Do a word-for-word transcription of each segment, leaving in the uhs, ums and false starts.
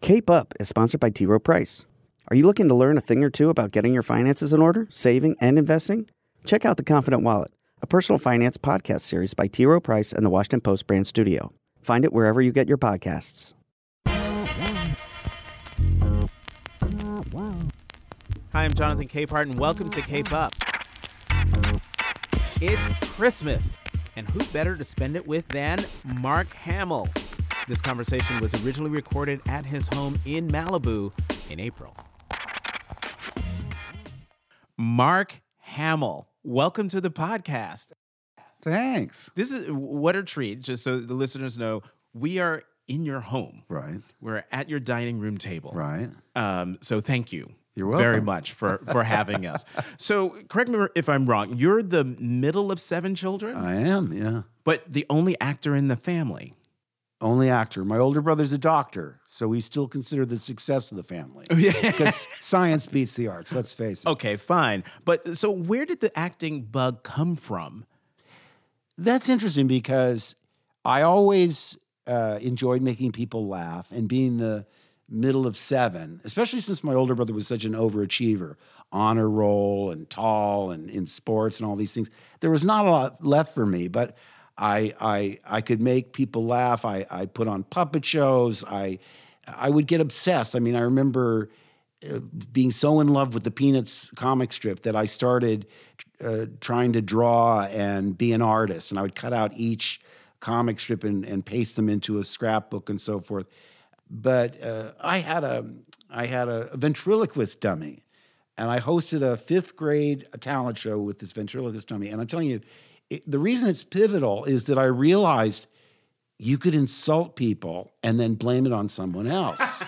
Cape Up is sponsored by T. Rowe Price. Are you looking to learn a thing or two about getting your finances in order, saving, and investing? Check out The Confident Wallet, a personal finance podcast series by T. Rowe Price and the Washington Post brand studio. Find it wherever you get your podcasts. Hi, I'm Jonathan Capehart, and welcome to Cape Up. It's Christmas, and who better to spend it with than Mark Hamill? This conversation was originally recorded at his home in Malibu in April. Mark Hamill, welcome to the podcast. Thanks. This is what a treat, just so the listeners know, we are in your home. Right. We're at your dining room table. Right. Um, so thank you. You're welcome. Very much for, for having us. So correct me if I'm wrong. You're the middle of seven children? I am, yeah. But the only actor in the family. Only actor. My older brother's a doctor, so we still consider the success of the family. Because science beats the arts, let's face it. Okay, fine. But so where did the acting bug come from? That's interesting because I always uh, enjoyed making people laugh and being the middle of seven, especially since my older brother was such an overachiever, honor roll and tall and in sports and all these things. There was not a lot left for me, but I I I could make people laugh. I, I put on puppet shows. I I would get obsessed. I mean, I remember uh, being so in love with the Peanuts comic strip that I started uh, trying to draw and be an artist. And I would cut out each comic strip and, and paste them into a scrapbook and so forth. But uh, I had a I had a ventriloquist dummy, and I hosted a fifth grade talent show with this ventriloquist dummy. And I'm telling you, it, the reason it's pivotal is that I realized you could insult people and then blame it on someone else.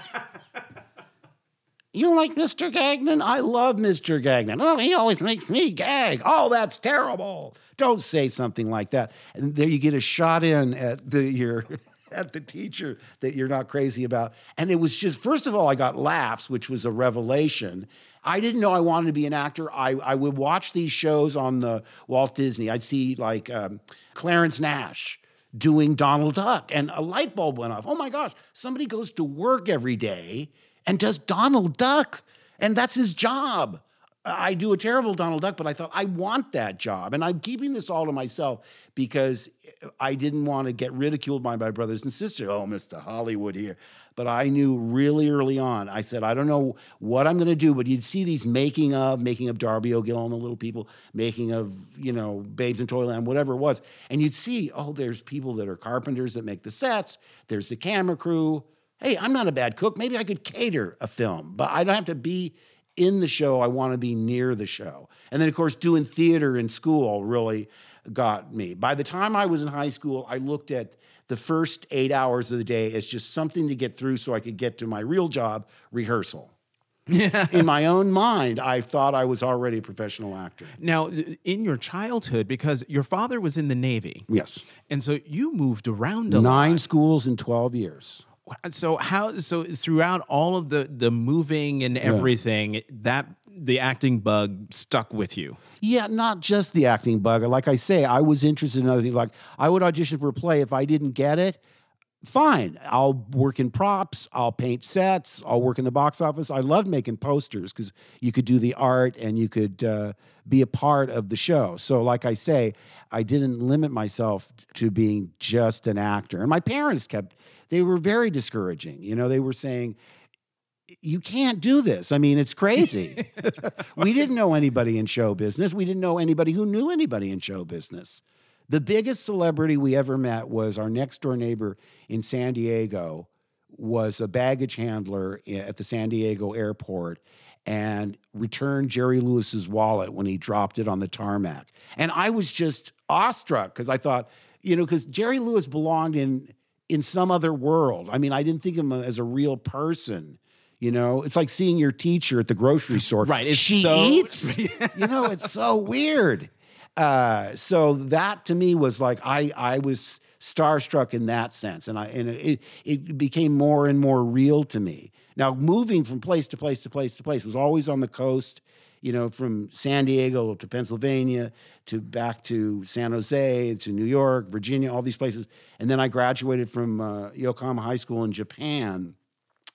You don't like Mister Gagnon? I love Mister Gagnon. Oh, he always makes me gag. Oh, that's terrible. Don't say something like that. And there you get a shot in at the your at the teacher that you're not crazy about. And it was just, first of all, I got laughs, which was a revelation. I didn't know I wanted to be an actor. I, I would watch these shows on the Walt Disney. I'd see like um, Clarence Nash doing Donald Duck, and a light bulb went off. Oh my gosh, somebody goes to work every day and does Donald Duck, and that's his job. I do a terrible Donald Duck, but I thought, I want that job. And I'm keeping this all to myself because I didn't want to get ridiculed by my brothers and sisters. Oh, Mister Hollywood here. But I knew really early on, I said, I don't know what I'm going to do, but you'd see these making of, making of Darby O'Gill and the Little People, making of, you know, Babes in Toyland, whatever it was. And you'd see, oh, there's people that are carpenters that make the sets. There's the camera crew. Hey, I'm not a bad cook. Maybe I could cater a film, but I don't have to be in the show. I want to be near the show. And then, of course, doing theater in school really got me. By the time I was in high school, I looked at the first eight hours of the day as just something to get through so I could get to my real job, rehearsal. Yeah. In my own mind, I thought I was already a professional actor. Now, in your childhood, because your father was in the Navy. Yes. And so you moved around a Nine lot. schools in twelve years. So how? So throughout all of the the moving and everything, yeah. that the acting bug stuck with you. Yeah, not just the acting bug. Like I say, I was interested in other things. Like I would audition for a play. If I didn't get it, fine. I'll work in props. I'll paint sets. I'll work in the box office. I loved making posters because you could do the art and you could uh, be a part of the show. So like I say, I didn't limit myself to being just an actor. And my parents kept, they were very discouraging. You know, they were saying, you can't do this. I mean, it's crazy. We didn't know anybody in show business. We didn't know anybody who knew anybody in show business. The biggest celebrity we ever met was our next door neighbor in San Diego, was a baggage handler at the San Diego airport and returned Jerry Lewis's wallet when he dropped it on the tarmac. And I was just awestruck because I thought, you know, because Jerry Lewis belonged in in some other world. I mean, I didn't think of him as a real person. You know, it's like seeing your teacher at the grocery store. Right. It's she so, eats. You know, it's so weird. Uh, so that to me was like I I was starstruck in that sense, and I and it it became more and more real to me. Now moving from place to place to place to place was always on the coast. You know, from San Diego to Pennsylvania to back to San Jose to New York, Virginia, all these places, and then I graduated from uh, Yokohama High School in Japan.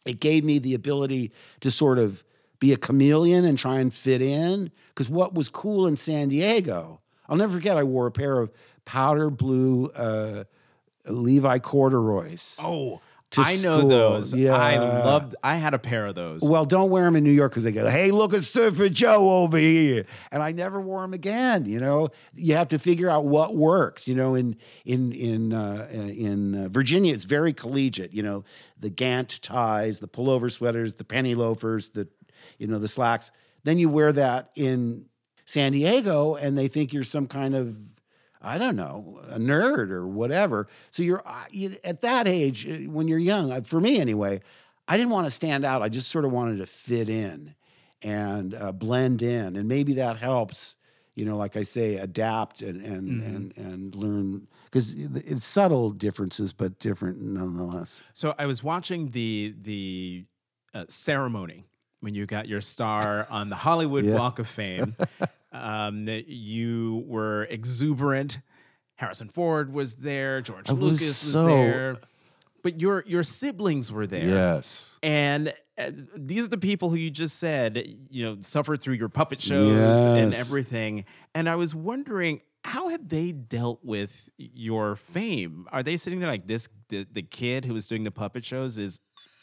It gave me the ability to sort of be a chameleon and try and fit in. Because what was cool in San Diego, I'll never forget, I wore a pair of powder blue uh, Levi corduroys. Oh, to I know school. those. Yeah. I loved, I had a pair of those. Well, don't wear them in New York because they go, hey, look at Surfer Joe over here. And I never wore them again, you know. You have to figure out what works, you know. In in in uh, in uh, Virginia, it's very collegiate, you know. The Gant ties, the pullover sweaters, the penny loafers, the, you know, the slacks. Then you wear that in San Diego and they think you're some kind of, I don't know, a nerd or whatever. So you're you, at that age, when you're young, for me anyway, I didn't want to stand out. I just sort of wanted to fit in and uh, blend in. And maybe that helps, you know, like I say, adapt and and mm-hmm. and, and learn, because it's subtle differences, but different nonetheless. So I was watching the, the uh, ceremony when you got your star on the Hollywood yeah. Walk of Fame. Um, that you were exuberant. Harrison Ford was there. George I Lucas was, was so... there. But your your siblings were there. Yes. And uh, these are the people who you just said, you know, suffered through your puppet shows yes. and everything. And I was wondering, how have they dealt with your fame? Are they sitting there like this, the, the kid who was doing the puppet shows is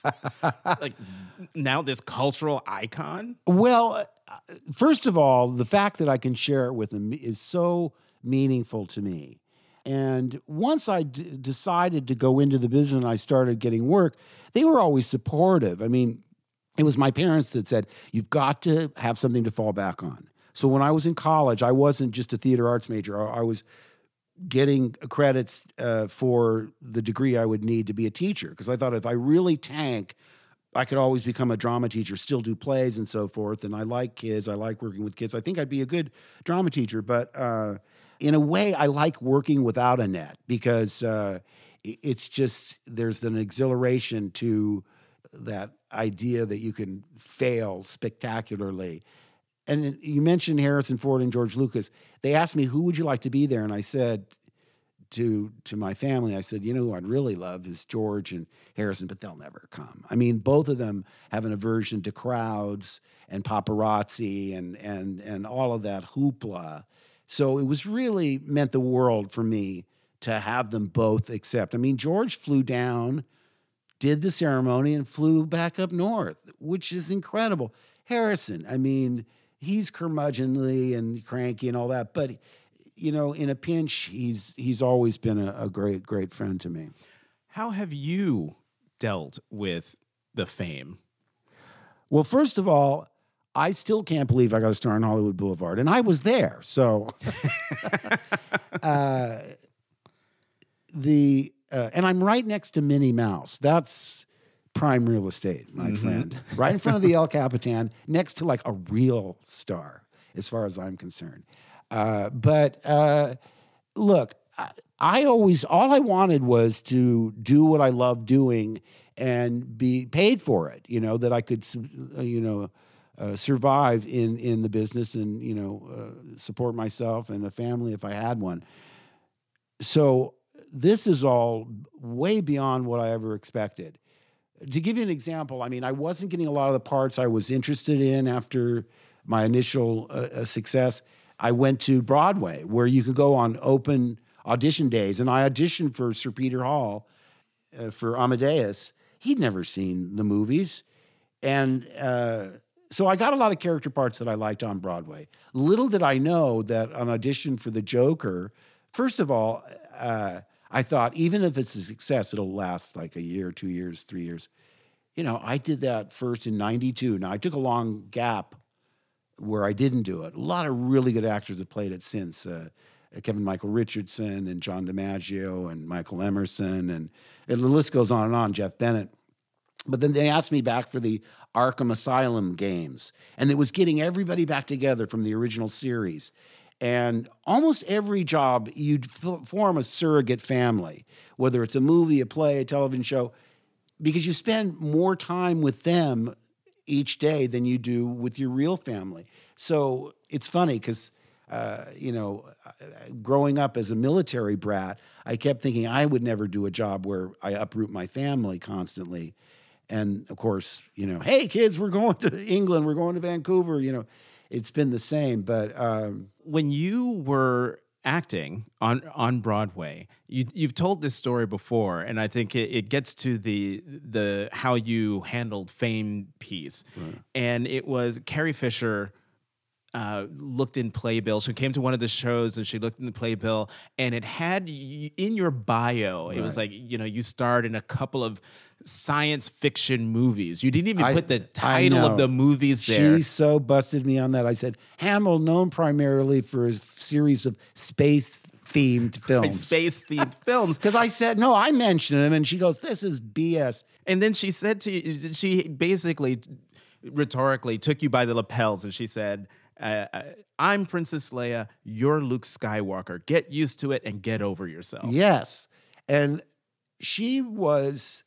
like now this cultural icon? Well, first of all, the fact that I can share it with them is so meaningful to me. And once I d- decided to go into the business and I started getting work, they were always supportive. I mean, it was my parents that said, you've got to have something to fall back on. So when I was in college, I wasn't just a theater arts major. I was getting credits uh, for the degree I would need to be a teacher, because I thought if I really tank, I could always become a drama teacher, still do plays and so forth. And I like kids. I like working with kids. I think I'd be a good drama teacher. But uh, in a way, I like working without a net, because uh, it's just, there's an exhilaration to that idea that you can fail spectacularly. And you mentioned Harrison Ford and George Lucas. They asked me, who would you like to be there? And I said to to my family, I said, you know who I'd really love is George and Harrison, but they'll never come. I mean, both of them have an aversion to crowds and paparazzi and and and all of that hoopla. So it was really meant the world for me to have them both accept. I mean, George flew down, did the ceremony, and flew back up north, which is incredible. Harrison, I mean, he's curmudgeonly and cranky and all that, but you know, in a pinch, he's he's always been a, a great, great friend to me. How have you dealt with the fame? Well, first of all, I still can't believe I got a star on Hollywood Boulevard, and I was there. So, uh, the uh, and I'm right next to Minnie Mouse. That's prime real estate, my mm-hmm. friend. Right in front of the El Capitan, next to like a real star, as far as I'm concerned. Uh, but uh, look, I, I always, all I wanted was to do what I love doing and be paid for it, you know, that I could, uh, you know, uh, survive in, in the business and, you know, uh, support myself and a family if I had one. So this is all way beyond what I ever expected. To give you an example, I mean, I wasn't getting a lot of the parts I was interested in after my initial uh, success. I went to Broadway, where you could go on open audition days, and I auditioned for Sir Peter Hall uh, for Amadeus. He'd never seen the movies, and uh, so I got a lot of character parts that I liked on Broadway. Little did I know that on audition for The Joker, first of all, uh, I thought, even if it's a success, it'll last like a year, two years, three years. You know, I did that first in ninety-two. Now, I took a long gap where I didn't do it. A lot of really good actors have played it since. Uh, Kevin Michael Richardson and John DiMaggio and Michael Emerson, and, and the list goes on and on, Jeff Bennett. But then they asked me back for the Arkham Asylum games, and it was getting everybody back together from the original series. And almost every job, you'd f- form a surrogate family, whether it's a movie, a play, a television show, because you spend more time with them each day than you do with your real family. So it's funny because, uh, you know, growing up as a military brat, I kept thinking I would never do a job where I uproot my family constantly. And of course, you know, hey kids, we're going to England, we're going to Vancouver. You know, it's been the same. But um, when you were acting on on Broadway, you you've told this story before, and I think it, it gets to the the how you handled fame piece. Right. And it was Carrie Fisher uh, looked in Playbill. She came to one of the shows and she looked in the Playbill, and it had y- in your bio. It right. was like, you know, you starred in a couple of science fiction movies. You didn't even I, put the title of the movies there. She so busted me on that. I said, Hamill, known primarily for a series of space themed films. Space themed films. Because I said, no, I mentioned him, and she goes, this is B S. And then she said to you, she basically rhetorically took you by the lapels and she said, uh, I'm Princess Leia, you're Luke Skywalker. Get used to it and get over yourself. Yes. And she was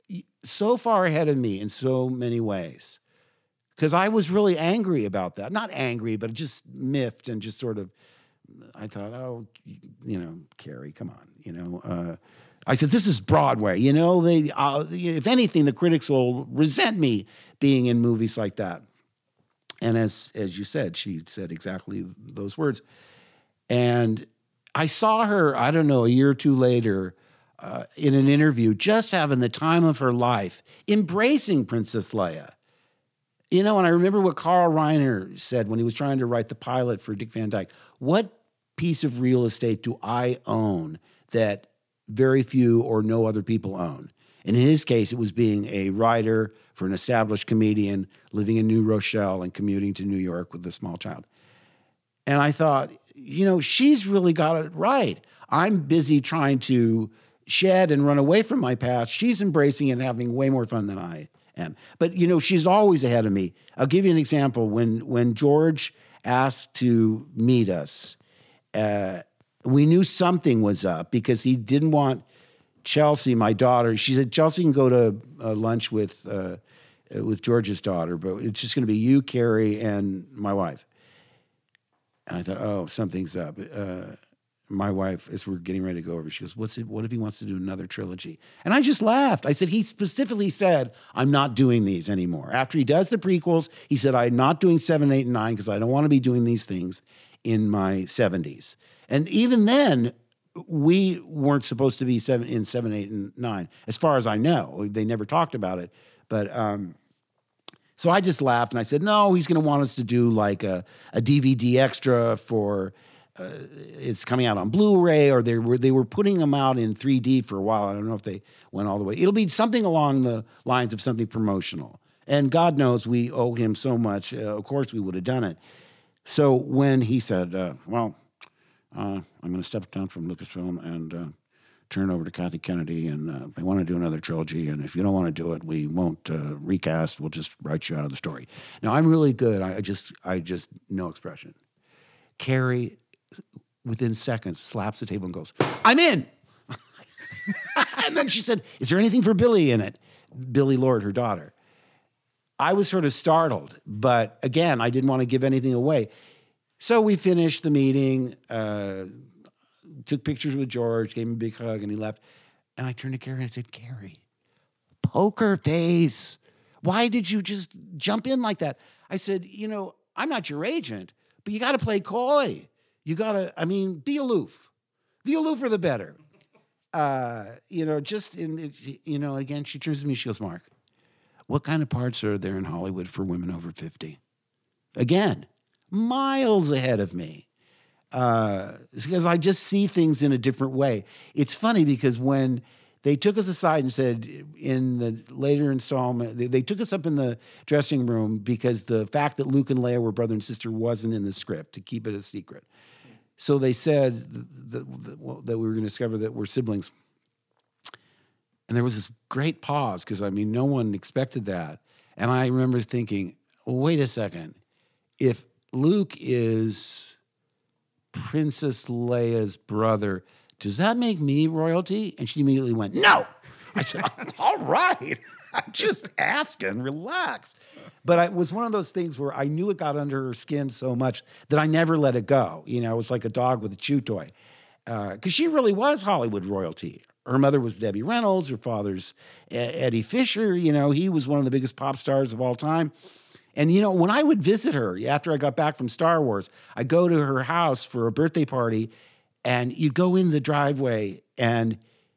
so far ahead of me in so many ways, because I was really angry about that. Not angry, but just miffed and just sort of, I thought, oh, you know, Carrie, come on, you know. Uh, I said, this is Broadway, you know. They, uh, if anything, the critics will resent me being in movies like that. And as as you said, she said exactly those words. And I saw her, I don't know, a year or two later, Uh, in an interview, just having the time of her life, embracing Princess Leia. You know, and I remember what Carl Reiner said when he was trying to write the pilot for Dick Van Dyke. What piece of real estate do I own that very few or no other people own? And in his case, it was being a writer for an established comedian living in New Rochelle and commuting to New York with a small child. And I thought, you know, she's really got it right. I'm busy trying to shed and run away from my past. She's embracing it and having way more fun than I am. But, you know, she's always ahead of me. I'll give you an example. When when George asked to meet us, uh, we knew something was up because he didn't want Chelsea, my daughter. She said, Chelsea can go to uh, lunch with, uh, with George's daughter, but it's just going to be you, Carrie, and my wife. And I thought, oh, something's up. Uh, My wife, as we're getting ready to go over, she goes, What's it, what if he wants to do another trilogy? And I just laughed. I said, he specifically said, I'm not doing these anymore. After he does the prequels, he said, I'm not doing seven, eight, and nine because I don't want to be doing these things in my seventies. And even then, we weren't supposed to be seven, in seven, eight, and nine, as far as I know. They never talked about it. But um, so I just laughed and I said, no, he's going to want us to do like a, a D V D extra for... Uh, it's coming out on Blu-ray, or they were they were putting them out in three D for a while. I don't know if they went all the way. It'll be something along the lines of something promotional. And God knows we owe him so much. Uh, of course, we would have done it. So when he said, uh, well, uh, I'm going to step down from Lucasfilm and uh, turn over to Kathy Kennedy, and uh, they want to do another trilogy, and if you don't want to do it, we won't uh, recast. We'll just write you out of the story. Now, I'm really good. I, I just, I just, no expression. Carrie, within seconds, slaps the table and goes, I'm in. And then she said, is there anything for Billy in it? Billy Lord, her daughter. I was sort of startled, but again, I didn't want to give anything away. So we finished the meeting, uh, took pictures with George, gave him a big hug, and he left. And I turned to Carrie and I said, Carrie, poker face. Why did you just jump in like that? I said, you know, I'm not your agent, but you got to play coy. You got to, I mean, be aloof. The aloofer, the better. Uh, you know, just in, you know, again, she turns to me, she goes, Mark, what kind of parts are there in Hollywood for women over fifty? Again, miles ahead of me. Uh, because I just see things in a different way. It's funny because when they took us aside and said in the later installment, they, they took us up in the dressing room because the fact that Luke and Leia were brother and sister wasn't in the script, to keep it a secret. So they said that, that, well, that we were going to discover that we're siblings. And there was this great pause because, I mean, no one expected that. And I remember thinking, well, wait a second. If Luke is Princess Leia's brother, does that make me royalty? And she immediately went, no. I said, all right. I'm just asking, relax. But I, it was one of those things where I knew it got under her skin so much that I never let it go. You know, it was like a dog with a chew toy. Because uh, she really was Hollywood royalty. her mother was Debbie Reynolds. Her father's Eddie Fisher. You know, he was one of the biggest pop stars of all time. And, you know, when I would visit her after I got back from Star Wars, I'd go to her house for a birthday party, and you'd go in the driveway and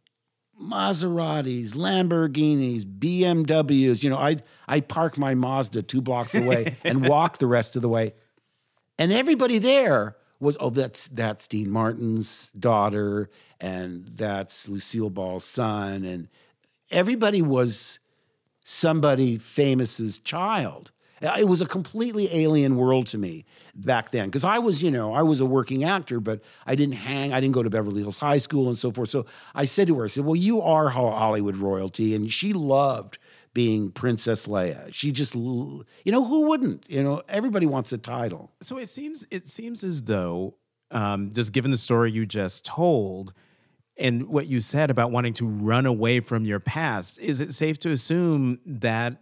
Maseratis, Lamborghinis, B M Ws. You know, I'd, I'd park my Mazda two blocks away and walk the rest of the way. And everybody there was, oh, that's, that's Dean Martin's daughter, and that's Lucille Ball's son. And everybody was somebody famous's child. It was a completely alien world to me back then, because I was, you know, I was a working actor, but I didn't hang, I didn't go to Beverly Hills High School and so forth. So I said to her, I said, well, you are Hollywood royalty. And she loved being Princess Leia. She just, you know, who wouldn't? You know, everybody wants a title. So it seems it seems as though, um, just given the story you just told and what you said about wanting to run away from your past, is it safe to assume that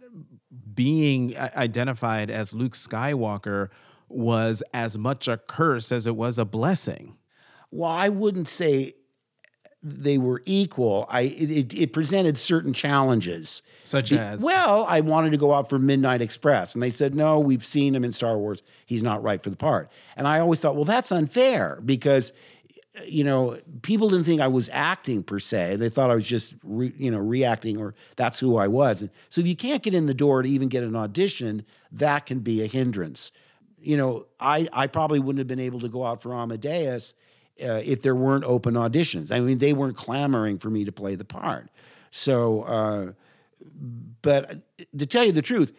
being identified as Luke Skywalker was as much a curse as it was a blessing? Well, I wouldn't say they were equal. I it, it, it presented certain challenges. Such Be, as? Well, I wanted to go out for Midnight Express, and they said, no, we've seen him in Star Wars. He's not right for the part. And I always thought, well, that's unfair, because, you know, people didn't think I was acting per se. They thought I was just, re, you know, reacting, or that's who I was. And so if you can't get in the door to even get an audition, that can be a hindrance. You know, I, I probably wouldn't have been able to go out for Amadeus uh, if there weren't open auditions. I mean, they weren't clamoring for me to play the part. So, uh, but to tell you the truth,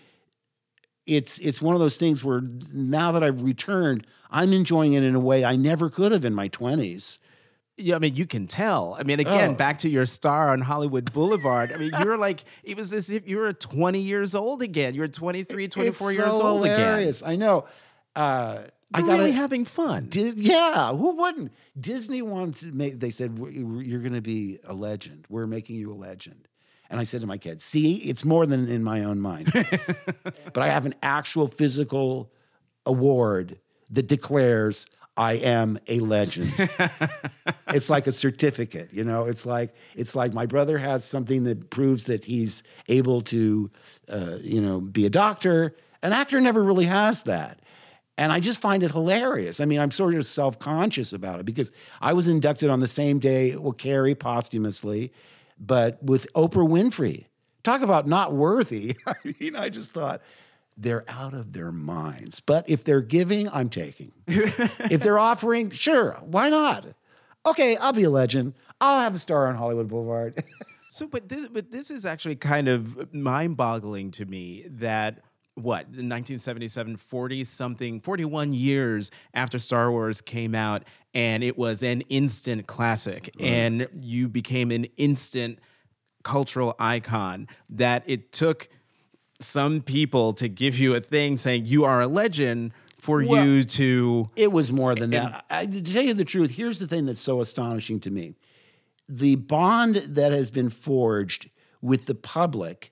it's it's one of those things where now that I've returned, I'm enjoying it in a way I never could have in my twenties. Yeah, I mean, you can tell. I mean, again, Oh. back to your star on Hollywood Boulevard. I mean, you're like, it was as if you were twenty years old again. You're twenty-three, twenty-four It's years so old hilarious. again. I know. Uh, I You're got really having fun. Dis- yeah, who wouldn't? Disney wanted to make, they said, you're going to be a legend. We're making you a legend. And I said to my kids, see, it's more than in my own mind. But I have an actual physical award that declares I am a legend. It's like a certificate, you know? It's like it's like my brother has something that proves that he's able to, uh, you know, be a doctor. An actor never really has that. And I just find it hilarious. I mean, I'm sort of self-conscious about it because I was inducted on the same day with Carrie posthumously, but with Oprah Winfrey. Talk about not worthy. I mean, I just thought, they're out of their minds. But if they're giving, I'm taking. If they're offering, sure, why not? Okay, I'll be a legend. I'll have a star on Hollywood Boulevard. So, but this, but this is actually kind of mind-boggling to me that, what, in nineteen seventy-seven, forty-something, forty-one years after Star Wars came out, and it was an instant classic, right, and you became an instant cultural icon, that it took some people to give you a thing saying you are a legend for Well, you to... It was more than that. I, to tell you the truth, here's the thing that's so astonishing to me. The bond that has been forged with the public,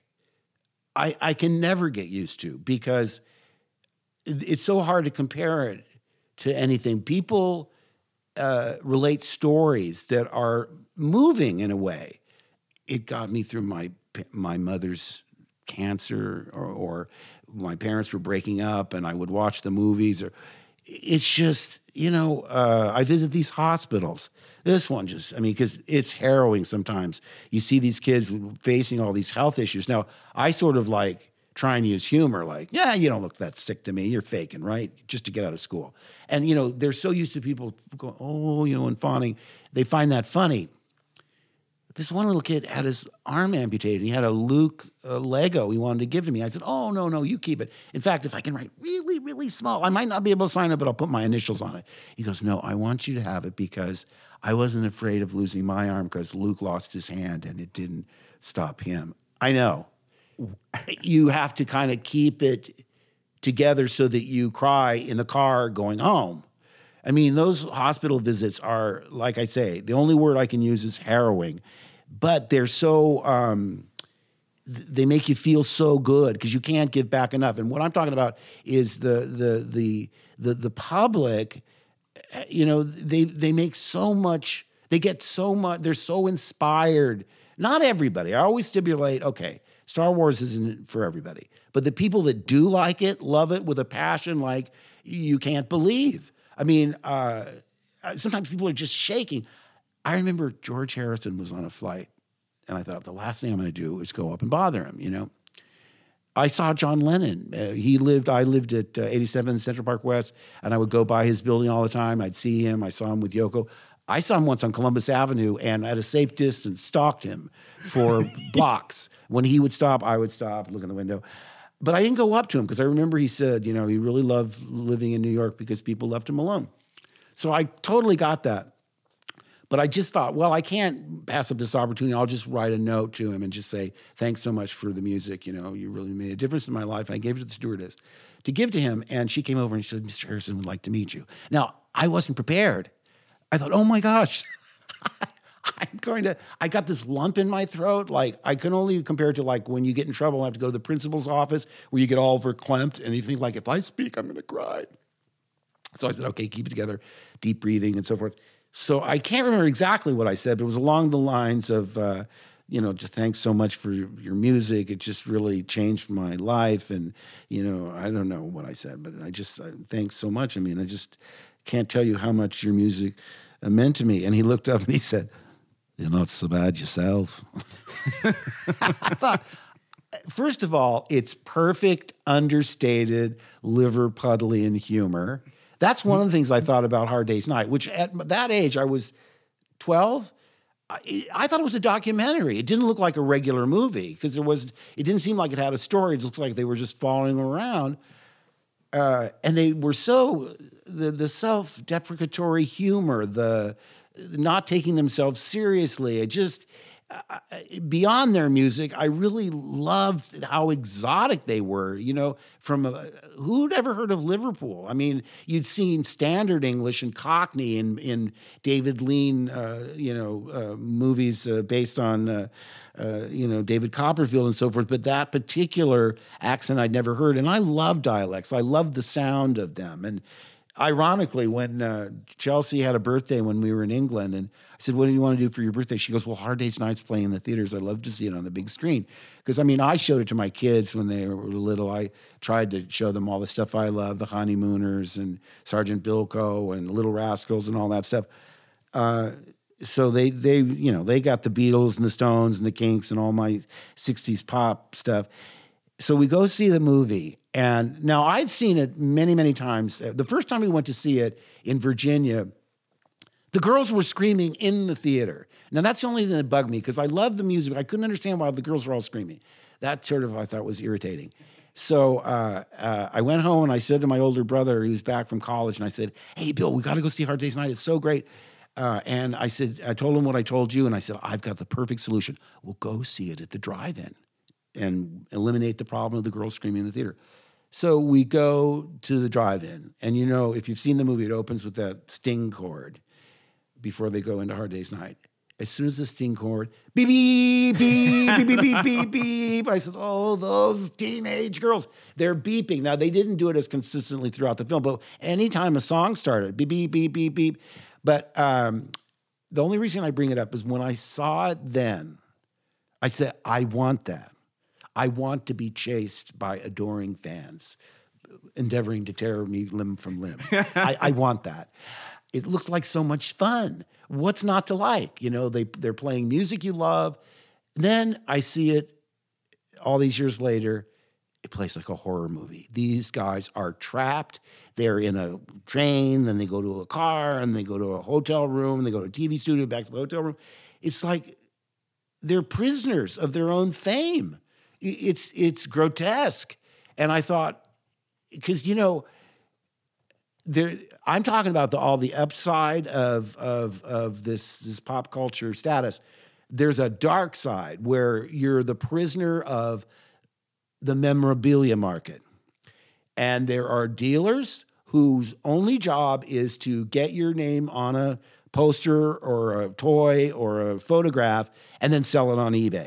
I, I can never get used to, because it, it's so hard to compare it to anything. People uh, relate stories that are moving in a way. It got me through my my mother's cancer, or, or my parents were breaking up and I would watch the movies, or it's just, you know, uh, I visit these hospitals. This one just, I mean, because it's harrowing sometimes. You see these kids facing all these health issues. Now, I sort of like try and use humor, like, yeah, you don't look that sick to me. You're faking, right? Just to get out of school. And, you know, they're so used to people going, oh, you know, and fawning. They find that funny. This one little kid had his arm amputated. He had a Luke uh, Lego he wanted to give to me. I said, oh, no, no, you keep it. In fact, if I can write really, really small, I might not be able to sign it, but I'll put my initials on it. He goes, no, I want you to have it because I wasn't afraid of losing my arm because Luke lost his hand and it didn't stop him. I know. You have to kind of keep it together so that you cry in the car going home. I mean, those hospital visits are, like I say, the only word I can use is harrowing, but they're so, um, th- they make you feel so good because you can't give back enough. And what I'm talking about is the the the the, the public, you know, they they make so much, They get so much, they're so inspired. Not everybody. I always stipulate, okay, Star Wars isn't for everybody. But the people that do like it, love it with a passion like you can't believe. I mean, uh, sometimes people are just shaking. I remember George Harrison was on a flight, and I thought, the last thing I'm going to do is go up and bother him, you know? I saw John Lennon. Uh, he lived, I lived at uh, eighty-seven Central Park West, and I would go by his building all the time. I'd see him. I saw him with Yoko. I saw him once on Columbus Avenue, and at a safe distance, stalked him for blocks. When he would stop, I would stop, look in the window. But I didn't go up to him because I remember he said, you know, he really loved living in New York because people left him alone. So I totally got that. But I just thought, well, I can't pass up this opportunity. I'll just write a note to him and just say, thanks so much for the music. You know, you really made a difference in my life. And I gave it to the stewardess to give to him. And she came over and she said, Mister Harrison would like to meet you. Now, I wasn't prepared. I thought, oh my gosh, I'm going to, I got this lump in my throat. Like, I can only compare it to like when you get in trouble and have to go to the principal's office where you get all verklempt and you think like, if I speak, I'm going to cry. So I said, okay, keep it together, deep breathing and so forth. So I can't remember exactly what I said, but it was along the lines of, uh, you know, just thanks so much for your, your music. It just really changed my life. And, you know, I don't know what I said, but I just, uh, thanks so much. I mean, I just can't tell you how much your music uh, meant to me. And he looked up and he said, you're not so bad yourself. I thought, first of all, it's perfect, understated, Liverpudlian humor. That's one of the things I thought about Hard Day's Night, which at that age, I was twelve. I, I thought it was a documentary. It didn't look like a regular movie because there was, it didn't seem like it had a story. It looked like they were just following around. Uh, and they were so, the, the self-deprecatory humor, the not taking themselves seriously, it just, uh, beyond their music, I really loved how exotic they were, you know, from, a, who'd ever heard of Liverpool? I mean, you'd seen standard English and Cockney in, in David Lean, uh, you know, uh, movies uh, based on, uh, uh, you know, David Copperfield and so forth, but that particular accent I'd never heard. And I love dialects. I love the sound of them. And ironically, when uh, Chelsea had a birthday when we were in England, and I said, what do you want to do for your birthday? She goes, well, Hard Day's Night's playing in the theaters. I'd love to see it on the big screen. Because, I mean, I showed it to my kids when they were little. I tried to show them all the stuff I love, the Honeymooners and Sergeant Bilko and Little Rascals and all that stuff. Uh, so they, they, you know, they got the Beatles and the Stones and the Kinks and all my sixties pop stuff. So we go see the movie. And now I'd seen it many, many times. The first time we went to see it in Virginia, the girls were screaming in the theater. Now that's the only thing that bugged me because I love the music. I couldn't understand why the girls were all screaming. That sort of I thought was irritating. So uh, uh, I went home and I said to my older brother, he was back from college, and I said, hey, Bill, we got to go see Hard Day's Night. It's so great. Uh, and I said, I told him what I told you, and I said, I've got the perfect solution. We'll go see it at the drive-in and eliminate the problem of the girls screaming in the theater. So we go to the drive-in, and you know, if you've seen the movie, it opens with that Sting chord before they go into Hard Day's Night. As soon as the Sting chord, beep, beep, beep, beep, beep, beep, beep, beep, I said, oh, those teenage girls, they're beeping. Now, they didn't do it as consistently throughout the film, but anytime a song started, beep, beep, beep, beep, beep. But um, the only reason I bring it up is when I saw it then, I said, I want that. I want to be chased by adoring fans, endeavoring to tear me limb from limb. I, I want that. It looked like so much fun. What's not to like? You know, they, they're playing music you love. Then I see it all these years later. It plays like a horror movie. These guys are trapped. They're in a train, then they go to a car, and they go to a hotel room, and they go to a T V studio, back to the hotel room. It's like they're prisoners of their own fame. It's it's grotesque. And I thought, because, you know, there I'm talking about the, all the upside of, of, of this, this pop culture status. There's a dark side where you're the prisoner of the memorabilia market. And there are dealers whose only job is to get your name on a poster or a toy or a photograph and then sell it on eBay.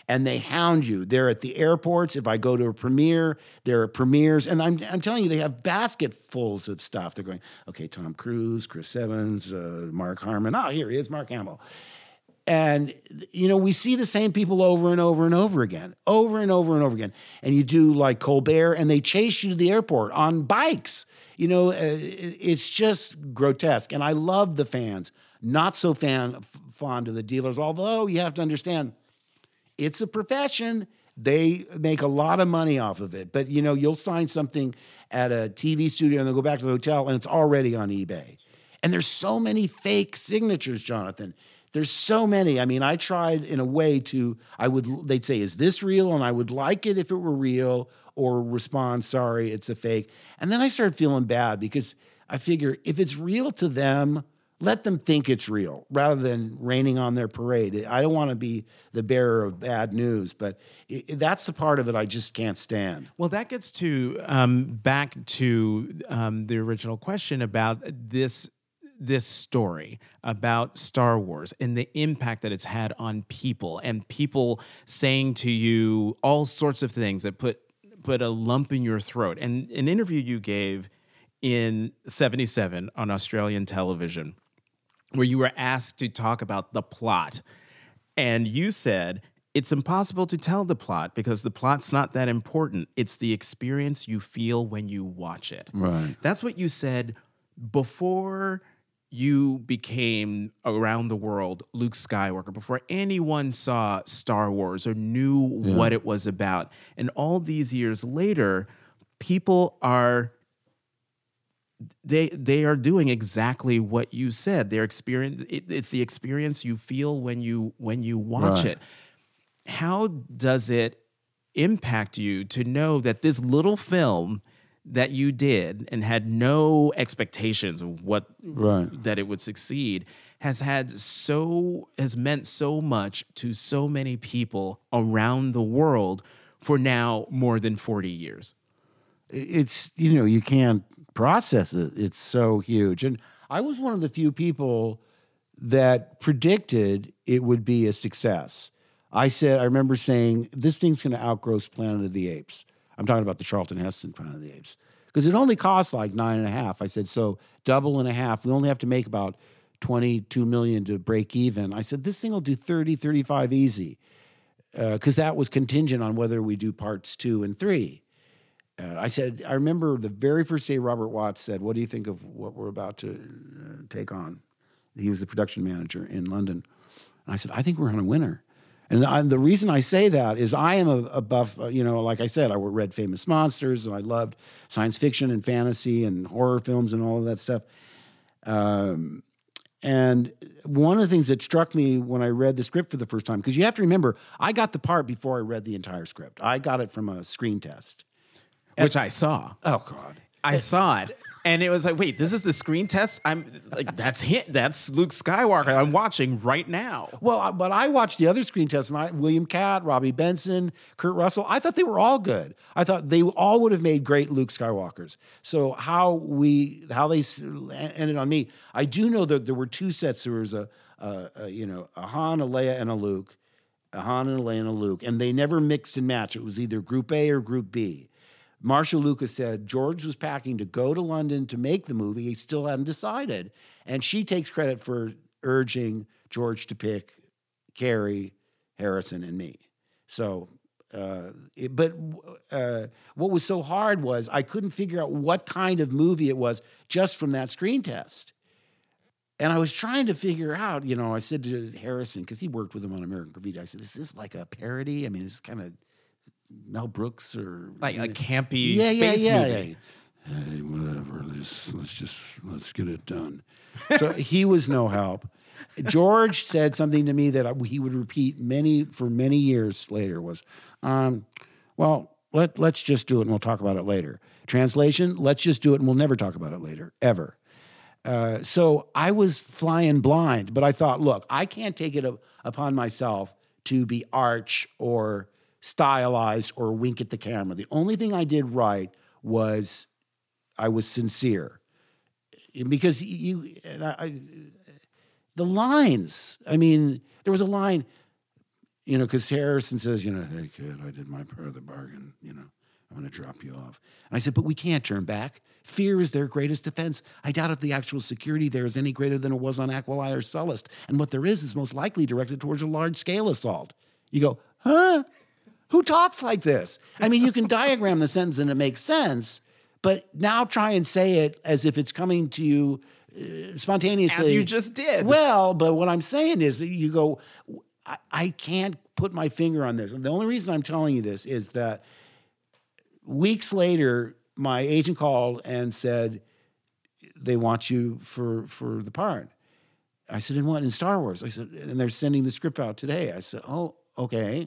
and they hound you. They're at the airports. If I go to a premiere, they're at premieres. And I'm, I'm telling you, they have basketfuls of stuff. They're going, okay, Tom Cruise, Chris Evans, uh, Mark Harmon. Oh, here he is, Mark Hamill. And, you know, we see the same people over and over and over again, over and over and over again. And you do like Colbert, and they chase you to the airport on bikes. You know, uh, it's just grotesque. And I love the fans, not so fan fond of the dealers, although you have to understand, it's a profession. They make a lot of money off of it. But, you know, you'll sign something at a T V studio and they'll go back to the hotel and it's already on eBay. And there's so many fake signatures, Jonathan. There's so many. I mean, I tried in a way to, I would, they'd say, is this real? And I would like it if it were real, or respond, sorry, it's a fake. And then I started feeling bad because I figure if it's real to them, let them think it's real rather than raining on their parade. I don't want to be the bearer of bad news, but it, that's the part of it I just can't stand. Well, that gets to um, back to um, the original question about this this story about Star Wars and the impact that it's had on people, and people saying to you all sorts of things that put put a lump in your throat. And an interview you gave in seventy-seven on Australian television, where you were asked to talk about the plot, and you said, it's impossible to tell the plot because the plot's not that important. It's the experience you feel when you watch it. Right. That's what you said before you became around the world Luke Skywalker, before anyone saw Star Wars or knew yeah. what it was about. And all these years later, people are they they are doing exactly what you said. Their experience it, it's the experience you feel when you when you watch right. it. How does it impact you to know that this little film that you did and had no expectations of what right. that it would succeed has had so has meant so much to so many people around the world for now more than forty years? It's, you know, you can't process it. It's so huge. And I was one of the few people that predicted it would be a success. I said, I remember saying, this thing's going to outgrow Planet of the Apes. I'm talking about the Charlton Heston Planet of the Apes. Because it only costs like nine and a half. I said, so double and a half. We only have to make about twenty-two million to break even. I said, this thing will do thirty, thirty-five easy. Because uh, that was contingent on whether we do parts two and three. Uh, I said, I remember the very first day Robert Watts said, what do you think of what we're about to uh, take on? He was the production manager in London. And I said, I think we're on a winner. And I, the reason I say that is I am a, a buff, uh, you know, like I said, I read Famous Monsters, and I loved science fiction and fantasy and horror films and all of that stuff. Um, and one of the things that struck me when I read the script for the first time, because you have to remember, I got the part before I read the entire script. I got it from a screen test. Which I saw. Oh, God. I saw it. And it was like, wait, this is the screen test? I'm like, that's hit. That's Luke Skywalker. I'm watching right now. Well, but I watched the other screen tests, and I, William Catt, Robbie Benson, Kurt Russell. I thought they were all good. I thought they all would have made great Luke Skywalkers. So how we, how they ended on me, I do know that there were two sets. There was a, a, a you know, a Han, a Leia, and a Luke, a Han and a Leia and a Luke, and they never mixed and matched. It was either Group A or Group B. Marcia Lucas said George was packing to go to London to make the movie. He still hadn't decided. And she takes credit for urging George to pick Carrie, Harrison, and me. So, uh, it, but uh, what was so hard was I couldn't figure out what kind of movie it was just from that screen test. And I was trying to figure out, you know, I said to Harrison, because he worked with him on American Graffiti, I said, is this like a parody? I mean, it's kind of Mel Brooks or like a campy yeah, space yeah, yeah, movie. Yeah. Hey, whatever. Let's let's just let's get it done. So he was no help. George said something to me that he would repeat many for many years later. Was, um, well, let let's just do it and we'll talk about it later. Translation: let's just do it and we'll never talk about it later, ever. Uh, so I was flying blind, but I thought, look, I can't take it up upon myself to be arch or stylized or wink at the camera. The only thing I did right was I was sincere, because you, I, I, the lines. I mean, there was a line. You know, because Harrison says, you know, hey, kid, I did my part of the bargain. You know, I'm going to drop you off. And I said, but we can't turn back. Fear is their greatest defense. I doubt if the actual security there is any greater than it was on Aquilai or Sullust. And what there is is most likely directed towards a large-scale assault. You go, huh? Who talks like this? I mean, you can diagram the sentence and it makes sense, but now try and say it as if it's coming to you uh, spontaneously. As you just did. Well, but what I'm saying is that you go, I, I can't put my finger on this. The only reason I'm telling you this is that weeks later, my agent called and said, they want you for, for the part. I said, in what? In Star Wars? I said, and they're sending the script out today. I said, oh, okay.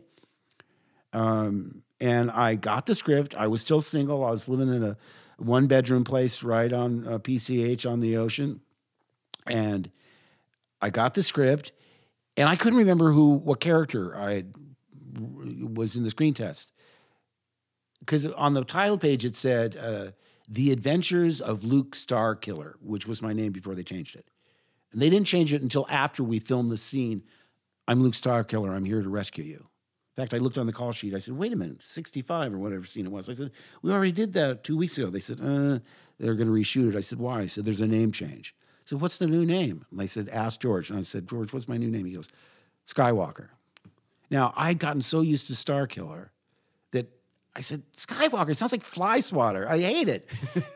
Um, and I got the script. I was still single. I was living in a one-bedroom place right on uh, P C H on the ocean. And I got the script, and I couldn't remember who, what character I had, was in the screen test. Because on the title page, it said, uh, The Adventures of Luke Starkiller, which was my name before they changed it. And they didn't change it until after we filmed the scene. I'm Luke Starkiller. I'm here to rescue you. In fact, I looked on the call sheet. I said, wait a minute, sixty-five or whatever scene it was. I said, we already did that two weeks ago. They said, uh, they're going to reshoot it. I said, why? I said, there's a name change. I said, what's the new name? And they said, ask George. And I said, George, what's my new name? He goes, Skywalker. Now, I'd gotten so used to Starkiller that I said, Skywalker, it sounds like fly swatter. I hate it.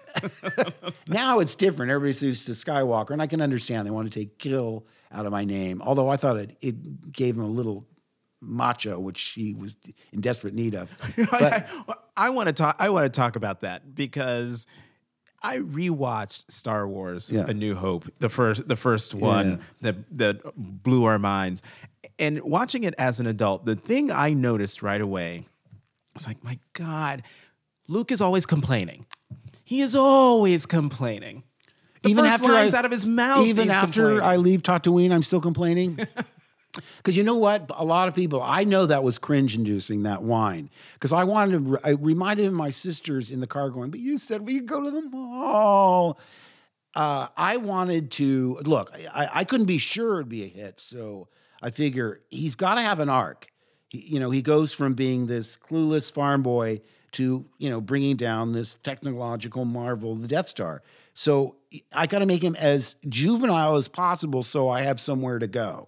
Now it's different. Everybody's used to Skywalker, and I can understand they want to take kill out of my name, although I thought it, it gave him a little macho, which he was in desperate need of. But I, I want to talk. I want to talk about that because I rewatched Star Wars: Yeah. A New Hope, the first, the first one Yeah. that that blew our minds. And watching it as an adult, the thing I noticed right away was like, my God, Luke is always complaining. He is always complaining. The even first after lines I, out of his mouth, even he's after complaining. I leave Tatooine, I'm still complaining. Because you know what? A lot of people, I know that was cringe-inducing, that wine. Because I wanted to, I reminded my sisters in the car going, but you said we could go to the mall. Uh, I wanted to, look, I, I couldn't be sure it'd be a hit. So I figure he's got to have an arc. He, you know, he goes from being this clueless farm boy to, you know, bringing down this technological marvel, the Death Star. So I got to make him as juvenile as possible so I have somewhere to go.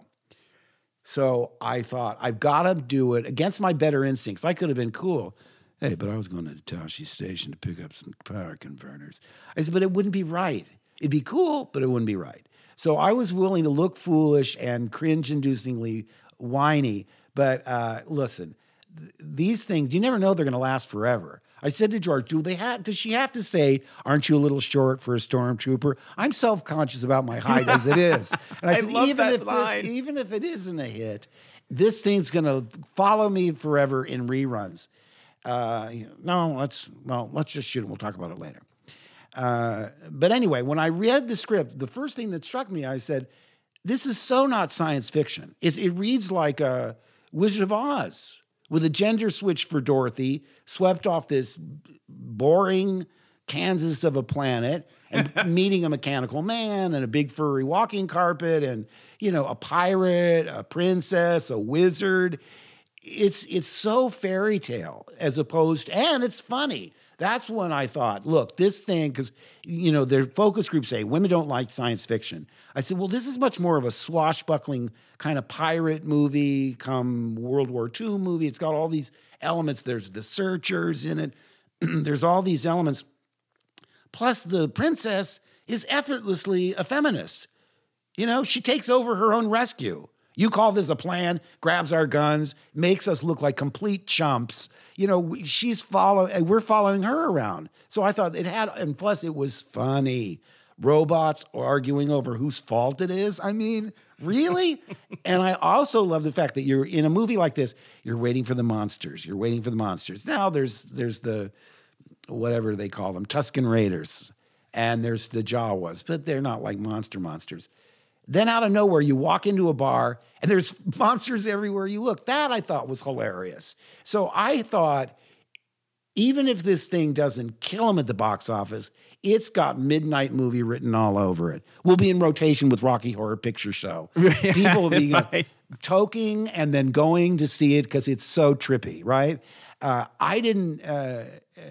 So I thought, I've got to do it against my better instincts. I could have been cool. Hey, but I was going to Tashi Station to pick up some power converters. I said, but it wouldn't be right. It'd be cool, but it wouldn't be right. So I was willing to look foolish and cringe-inducingly whiny. But uh, listen, th- these things, you never know they're going to last forever. I said to George, do they have, does she have to say, aren't you a little short for a stormtrooper? I'm self-conscious about my height as it is. And I, I said, love even that if line. this, even if it isn't a hit, this thing's going to follow me forever in reruns. Uh, you know, no, let's, well, let's just shoot it. We'll talk about it later. Uh, but anyway, when I read the script, the first thing that struck me, I said, this is so not science fiction. It, it reads like a Wizard of Oz, with a gender switch for Dorothy, swept off this boring Kansas of a planet and meeting a mechanical man and a big furry walking carpet and, you know, a pirate, a princess, a wizard. It's it's so fairy tale as opposed, and it's funny. That's when I thought, look, this thing, because, you know, their focus groups say women don't like science fiction. I said, well, this is much more of a swashbuckling kind of pirate movie come World War Two movie. It's got all these elements. There's the searchers in it. There's all these elements. Plus, the princess is effortlessly a feminist. You know, she takes over her own rescue. You call this a plan, grabs our guns, makes us look like complete chumps. You know, we, she's following, we're following her around. So I thought it had, and plus it was funny. Robots arguing over whose fault it is. I mean, really? And I also love the fact that you're in a movie like this, you're waiting for the monsters. You're waiting for the monsters. Now there's there's the, whatever they call them, Tusken Raiders. And there's the Jawas, but they're not like monster monsters. Then out of nowhere, you walk into a bar and there's monsters everywhere you look. That I thought was hilarious. So I thought even if this thing doesn't kill him at the box office, it's got midnight movie written all over it. We'll be in rotation with Rocky Horror Picture Show. People will be Right. toking and then going to see it because it's so trippy, right? Uh, I didn't uh,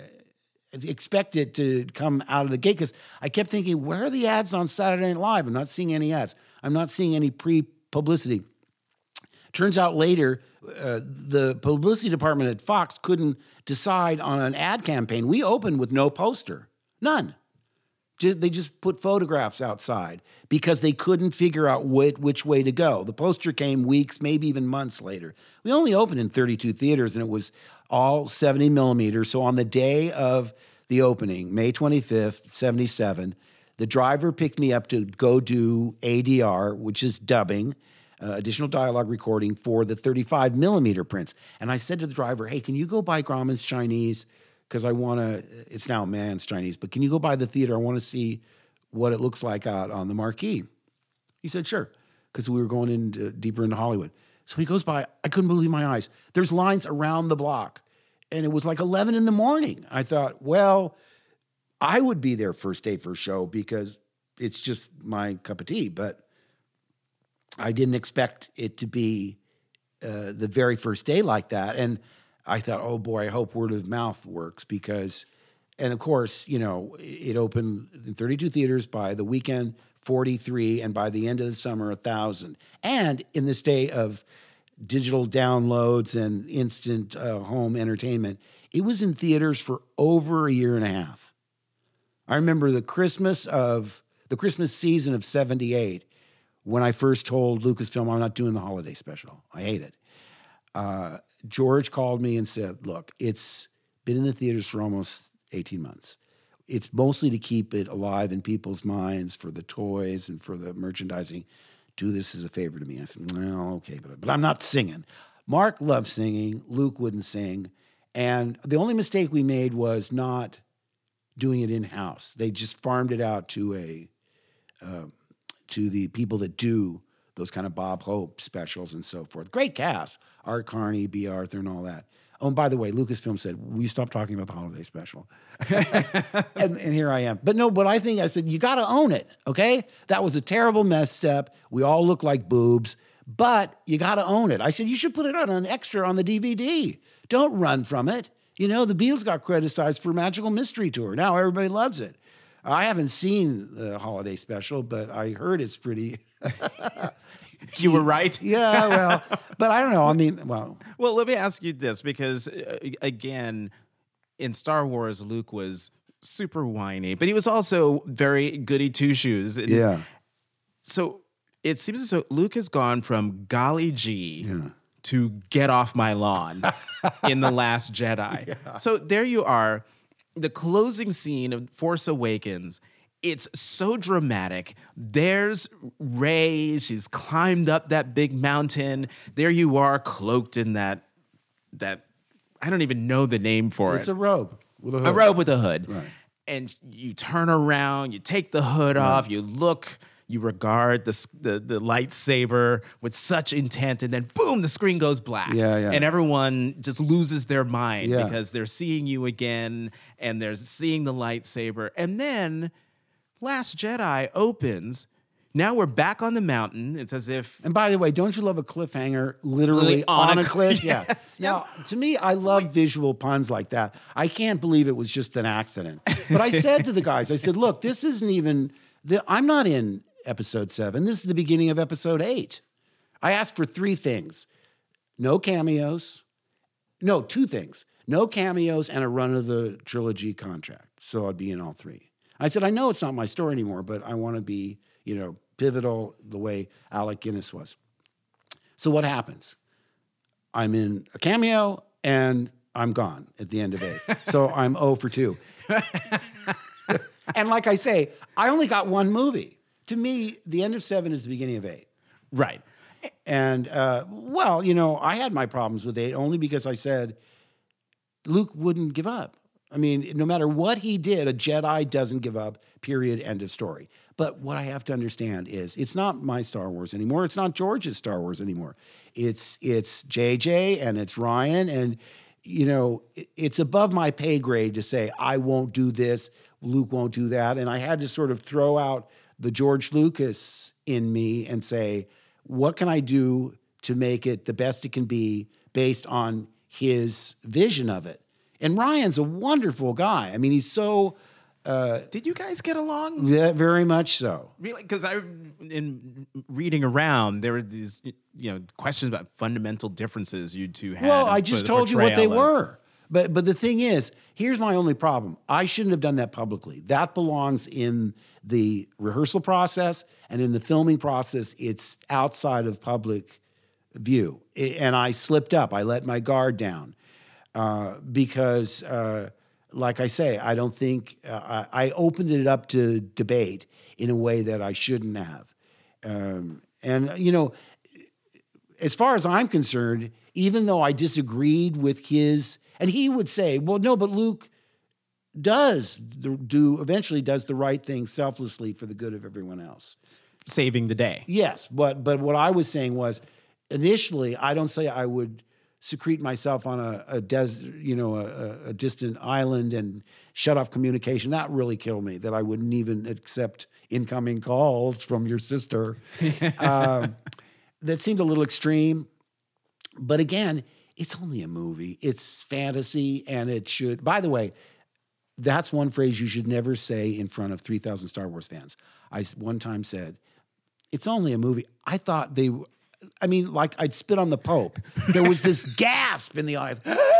expect it to come out of the gate because I kept thinking, where are the ads on Saturday Night Live? I'm not seeing any ads. I'm not seeing any pre-publicity. Turns out later, uh, the publicity department at Fox couldn't decide on an ad campaign. We opened with no poster, none. Just, they just put photographs outside because they couldn't figure out which, which way to go. The poster came weeks, maybe even months later. We only opened in thirty-two theaters, and it was all seventy millimeters. So on the day of the opening, May twenty-fifth, seventy-seven, the driver picked me up to go do A D R, which is dubbing, Uh, additional dialogue recording for the thirty-five millimeter prints. And I said to the driver, hey, can you go buy Grauman's Chinese? Because I want to, it's now Mann's Chinese, but can you go by the theater? I want to see what it looks like out on the marquee. He said, sure, because we were going into, deeper into Hollywood. So he goes by, I couldn't believe my eyes. There's lines around the block. And it was like eleven in the morning. I thought, well, I would be there first day, first show because it's just my cup of tea. But I didn't expect it to be uh, the very first day like that. And I thought, oh boy, I hope word of mouth works because, and of course, you know, it opened in thirty-two theaters by the weekend, forty-three, and by the end of the summer, a thousand. And in this day of digital downloads and instant uh, home entertainment, it was in theaters for over a year and a half. I remember the Christmas of, the Christmas season of seventy-eight, when I first told Lucasfilm I'm not doing the holiday special. I hate it. Uh, George called me and said, look, it's been in the theaters for almost eighteen months. It's mostly to keep it alive in people's minds for the toys and for the merchandising. Do this as a favor to me. I said, well, okay, but, but I'm not singing. Mark loved singing. Luke wouldn't sing. And the only mistake we made was not doing it in-house. They just farmed it out to a... Uh, to the people that do those kind of Bob Hope specials and so forth. Great cast. Art Carney, B. Arthur, and all that. Oh, and by the way, Lucasfilm said, will you stop talking about the holiday special? and, and here I am. But no, but I think I said, you got to own it, okay? That was a terrible misstep. We all look like boobs, but you got to own it. I said, you should put it on an extra on the D V D. Don't run from it. You know, the Beatles got criticized for Magical Mystery Tour. Now everybody loves it. I haven't seen the holiday special, but I heard it's pretty. You were right. Yeah, well, but I don't know. I mean, well, Well, let me ask you this, because uh, again, in Star Wars, Luke was super whiny, but he was also very goody two shoes. And yeah, So it seems as though Luke has gone from golly gee Yeah. to get off my lawn in The Last Jedi. Yeah. So there you are, the closing scene of Force Awakens. It's so dramatic. There's Rey. She's climbed up that big mountain. There you are, cloaked in that, that I don't even know the name for it's it. a robe with a hood. A robe with a hood. Right. And you turn around, you take the hood off, you look, you regard the, s- the the lightsaber with such intent, and then boom, the screen goes black. Yeah, yeah. And everyone just loses their mind Yeah. because they're seeing you again and they're seeing the lightsaber. And then Last Jedi opens. Now we're back on the mountain. It's as if And by the way, don't you love a cliffhanger literally Literally on on, a a cliff? cl- Yeah. Yes, Now, to me, I love visual puns like that. I can't believe it was just an accident. But I said to the guys, I said, look, this isn't even, the, I'm not in episode seven. This is the beginning of episode eight. I asked for three things. No cameos. No, two things. No cameos and a run of the trilogy contract. So I'd be in all three. I said, I know it's not my story anymore, but I want to be, you know, pivotal the way Alec Guinness was. So what happens? I'm in a cameo and I'm gone at the end of eight. So I'm zero for two. And like I say, I only got one movie. To me, the end of seven is the beginning of eight. right. And, uh, well, you know, I had my problems with eight only because I said Luke wouldn't give up. I mean, no matter what he did, a Jedi doesn't give up, period, end of story. But what I have to understand is it's not my Star Wars anymore. It's not George's Star Wars anymore. It's it's J J and it's Ryan. And you know, it, it's above my pay grade to say, I won't do this, Luke won't do that. And I had to sort of throw out the George Lucas in me and say, what can I do to make it the best it can be based on his vision of it? And Ryan's a wonderful guy. I mean, he's so... Uh, Did you guys get along? Yeah, very much so. Really? Because I, in reading around, there were these, you know, questions about fundamental differences you two had. Well, I for just the told you what they portrayal of- were. But but the thing is, here's my only problem. I shouldn't have done that publicly. That belongs in the rehearsal process, and in the filming process, it's outside of public view. I- And I slipped up. I let my guard down uh, because. Uh, Like I say, I don't think uh, I, I opened it up to debate in a way that I shouldn't have. Um, and, you know, as far as I'm concerned, even though I disagreed with his, and he would say, well, no, but Luke does do, eventually does the right thing selflessly for the good of everyone else. Saving the day. Yes, but but what I was saying was, initially, I don't say I would secrete myself on a, a des, you know, a, a distant island and shut off communication. That really killed me. That I wouldn't even accept incoming calls from your sister. um, that seemed a little extreme. But again, it's only a movie. It's fantasy, and it should. By the way, that's one phrase you should never say in front of three thousand Star Wars fans. I one time said, "It's only a movie." I thought they. I mean, like I'd spit on the Pope. There was this gasp in the audience.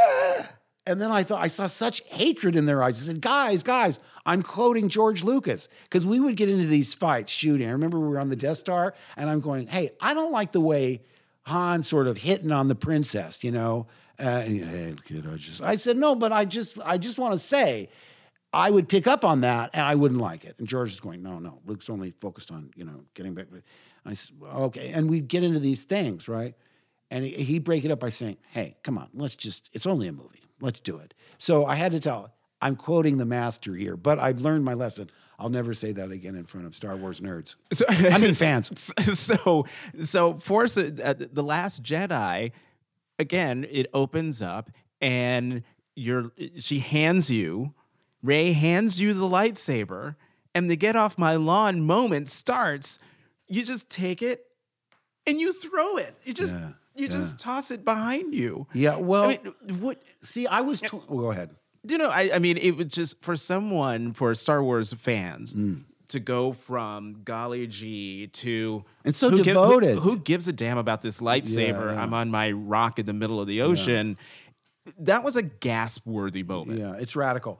And then I thought, I saw such hatred in their eyes. I said, guys, guys, I'm quoting George Lucas. Because we would get into these fights shooting. I remember we were on the Death Star, and I'm going, hey, I don't like the way Han sort of hitting on the princess, you know? Uh, and, hey, kid, I just, I said, no, but I just, I just want to say, I would pick up on that, and I wouldn't like it. And George is going, no, no, Luke's only focused on, you know, getting back. I said, okay. And we'd get into these things, right? And he'd break it up by saying, hey, come on, let's just, it's only a movie. Let's do it. So I had to tell, I'm quoting the master here, but I've learned my lesson. I'll never say that again in front of Star Wars nerds. So, I mean fans. So, so Force, uh, The Last Jedi, again, it opens up and you're, she hands you, Rey hands you the lightsaber, and the get off my lawn moment starts. You just take it and you throw it. You just Yeah, you yeah. just toss it behind you. Yeah, well, I mean, what? see, I was, tw- well, go ahead. You know, I, I mean, it was just for someone, for Star Wars fans, Mm. to go from golly gee to And so who gi- who- devoted. who, gives a damn about this lightsaber? Yeah, yeah. I'm on my rock in the middle of the ocean. That was a gasp-worthy moment. Yeah, it's radical.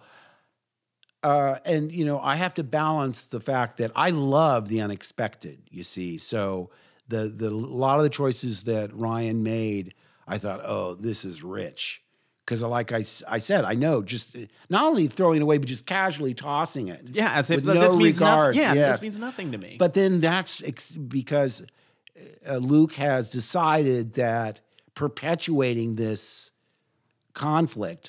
Uh, and, you know, I have to balance the fact that I love the unexpected, you see. So the the a lot of the choices that Ryan made, I thought, oh, this is rich. Because like I, I said, I know just not only throwing it away, but just casually tossing it. Yeah, as if with look, no this means regard. nothing. Yeah, Yes. this means nothing to me. But then that's ex- because uh, Luke has decided that perpetuating this conflict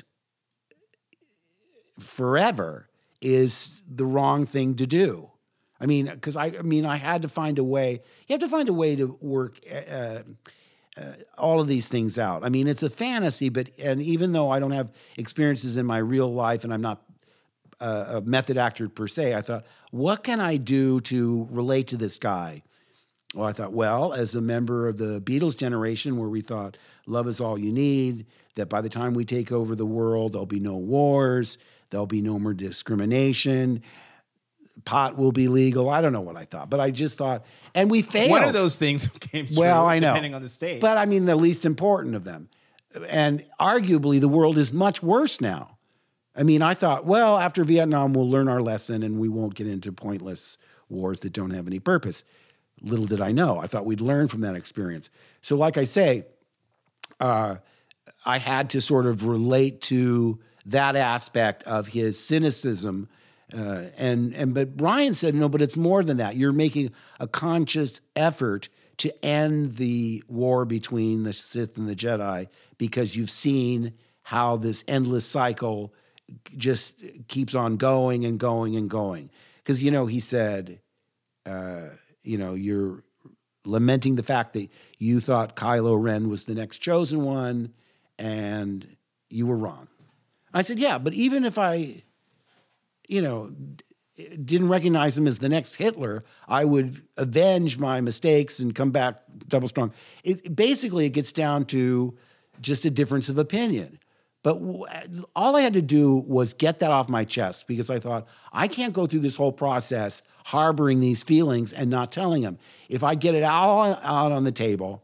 forever is the wrong thing to do. I mean, because I, I mean, I had to find a way. You have to find a way to work uh, uh, all of these things out. I mean, it's a fantasy, but and even though I don't have experiences in my real life, and I'm not uh, a method actor per se, I thought, what can I do to relate to this guy? Well, I thought, well, as a member of the Beatles generation, where we thought love is all you need, that by the time we take over the world, there'll be no wars, there'll be no more discrimination, pot will be legal. I don't know what I thought, but I just thought, and we failed. One of those things came true, Well, I know. depending on the state. But I mean, the least important of them. And arguably, the world is much worse now. I mean, I thought, well, after Vietnam, we'll learn our lesson and we won't get into pointless wars that don't have any purpose. Little did I know. I thought we'd learn from that experience. So like I say, uh, I had to sort of relate to that aspect of his cynicism. Uh, and and but Brian said, no, but it's more than that. You're making a conscious effort to end the war between the Sith and the Jedi because you've seen how this endless cycle just keeps on going and going and going. Because, you know, he said, uh, you know, you're lamenting the fact that you thought Kylo Ren was the next chosen one, and you were wrong. I said, yeah, but even if I, you know, didn't recognize him as the next Hitler, I would avenge my mistakes and come back double strong. It, basically, it gets down to just a difference of opinion. But w- all I had to do was get that off my chest because I thought, I can't go through this whole process harboring these feelings and not telling him. If I get it all out on the table,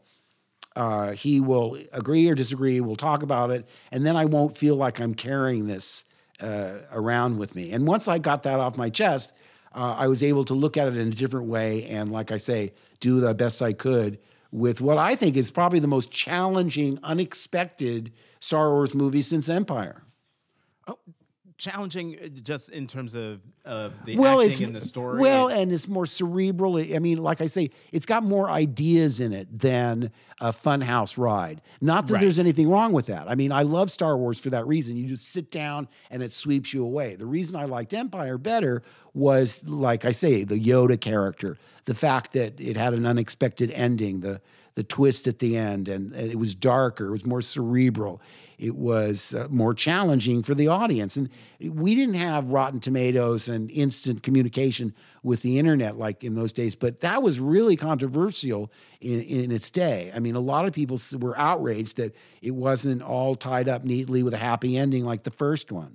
uh, he will agree or disagree, we'll talk about it, and then I won't feel like I'm carrying this uh, around with me. And once I got that off my chest, uh, I was able to look at it in a different way and, like I say, do the best I could with what I think is probably the most challenging, unexpected Star Wars movie since Empire. Oh, challenging uh, just in terms of uh, the well, acting it's, and the story? Well, and it's more cerebral. I mean, like I say, it's got more ideas in it than a funhouse ride. Not that Right. there's anything wrong with that. I mean, I love Star Wars for that reason. You just sit down and it sweeps you away. The reason I liked Empire better was, like I say, the Yoda character, the fact that it had an unexpected ending, the the twist at the end, and it was darker, it was more cerebral, it was uh, more challenging for the audience. And we didn't have Rotten Tomatoes and instant communication with the internet like in those days, but that was really controversial in, in its day. I mean, a lot of people were outraged that it wasn't all tied up neatly with a happy ending like the first one.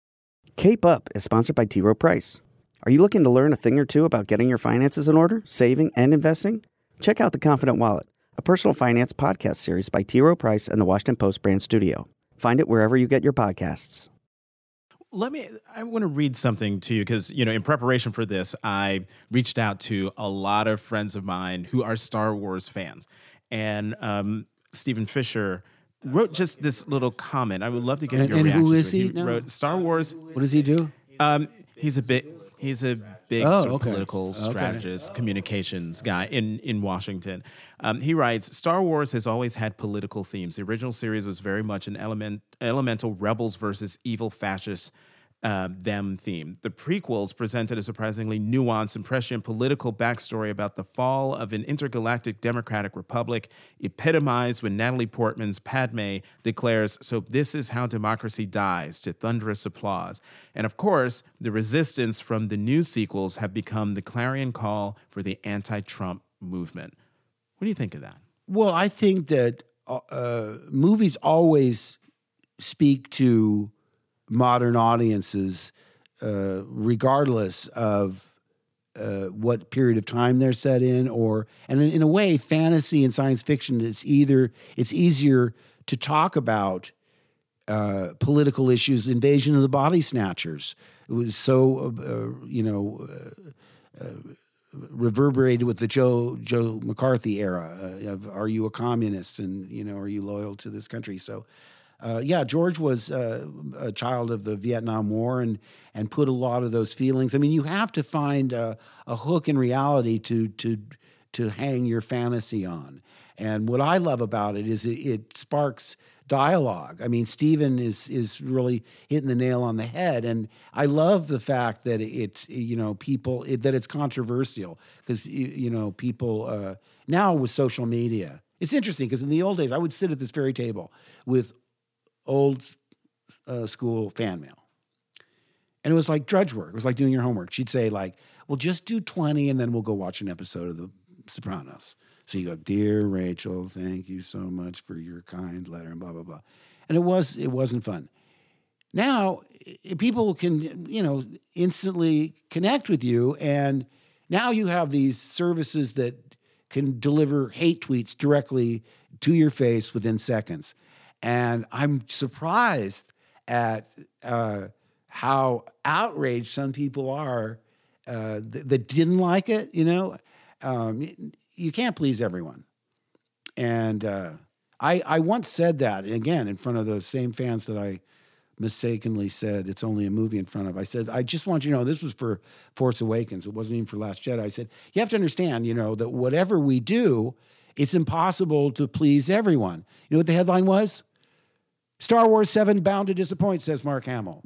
Cape Up is sponsored by T. Rowe Price. Are you looking to learn a thing or two about getting your finances in order, saving, and investing? Check out The Confident Wallet, a personal finance podcast series by T. Rowe Price and the Washington Post brand studio. Find it wherever you get your podcasts. Let me, I want to read something to you because, you know, in preparation for this, I reached out to a lot of friends of mine who are Star Wars fans. And um, Stephen Fisher wrote just this little comment. I would love to get And- your and reaction who to is it. he He now? wrote Star Wars. What does he do? Um, he's a bit. He's a big Oh, sort of okay. political Okay. strategist, communications guy in, in Washington. Um, he writes, Star Wars has always had political themes. The original series was very much an element, elemental rebels versus evil fascists uh, them theme. The prequels presented a surprisingly nuanced and prescient political backstory about the fall of an intergalactic democratic republic, epitomized when Natalie Portman's Padme declares, "So this is how democracy dies," to thunderous applause. And of course, the resistance from the new sequels have become the clarion call for the anti-Trump movement. What do you think of that? Well, I think that uh, movies always speak to modern audiences, uh, regardless of uh, what period of time they're set in, or and in, in a way, fantasy and science fiction. It's either it's easier to talk about uh, political issues. Invasion of the Body Snatchers. It was so uh, you know. Uh, uh, reverberated with the Joe Joe McCarthy era uh, of are you a communist and you know are you loyal to this country? So uh, yeah, George was uh, a child of the Vietnam War and and put a lot of those feelings. I mean, you have to find a, a hook in reality to to to hang your fantasy on. And what I love about it is it, it sparks dialogue. I mean, Stephen is is really hitting the nail on the head, and I love the fact that it's you know people it, that it's controversial because you, you know people uh, now with social media. It's interesting because in the old days I would sit at this very table with old uh, school fan mail, and it was like drudge work. It was like doing your homework. She'd say like, "Well, just do twenty, and then we'll go watch an episode of The Sopranos." So you go, "Dear Rachel, thank you so much for your kind letter," and blah, blah, blah. And it was, it wasn't fun. Now, i- people can, you know, instantly connect with you. And now you have these services that can deliver hate tweets directly to your face within seconds. And I'm surprised at uh, how outraged some people are uh, th- that didn't like it, you know. Um, you can't please everyone. And uh, I, I once said that, again, in front of the same fans that I mistakenly said it's only a movie in front of. I said, I just want you to know, this was for Force Awakens. It wasn't even for Last Jedi. I said, you have to understand, you know, that whatever we do, it's impossible to please everyone. You know what the headline was? Star Wars seven bound to disappoint, says Mark Hamill.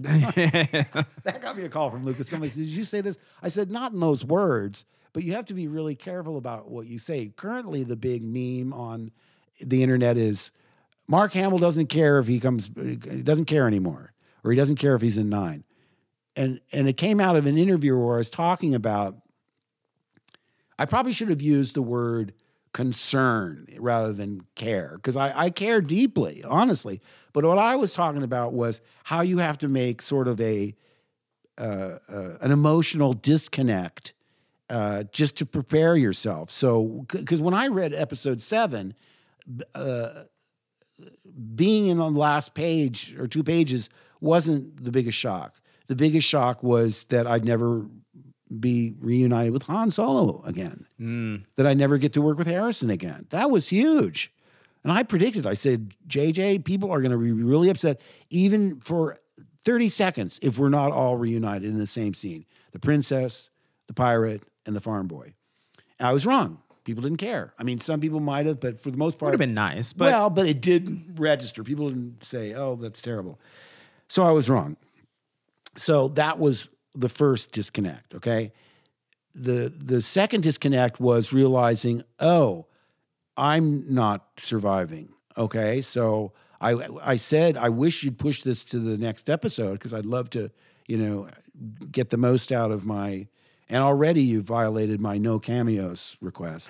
That got me a call from Lucasfilm. He said, did you say this? I said, not in those words, but you have to be really careful about what you say. Currently, the big meme on the internet is Mark Hamill doesn't care if he comes, he doesn't care anymore, or he doesn't care if he's in nine. And and it came out of an interview where I was talking about, I probably should have used the word concern rather than care, because I, I care deeply, honestly. But what I was talking about was how you have to make sort of a uh, uh, an emotional disconnect uh, just to prepare yourself. So, because when I read episode seven, uh, being in the last page or two pages wasn't the biggest shock. The biggest shock was that I'd never be reunited with Han Solo again, mm. that I never get to work with Harrison again. That was huge. And I predicted, I said, J J, people are going to be really upset, even for thirty seconds, if we're not all reunited in the same scene. The princess, the pirate, and the farm boy. And I was wrong. People didn't care. I mean, some people might have, but for the most part... Would have been nice. But well, but it did register. People didn't say, oh, that's terrible. So I was wrong. So that was the first disconnect, okay? The the second disconnect was realizing, oh, I'm not surviving, okay? So I I said, I wish you'd push this to the next episode because I'd love to, you know, get the most out of my, and already you violated my no cameos request.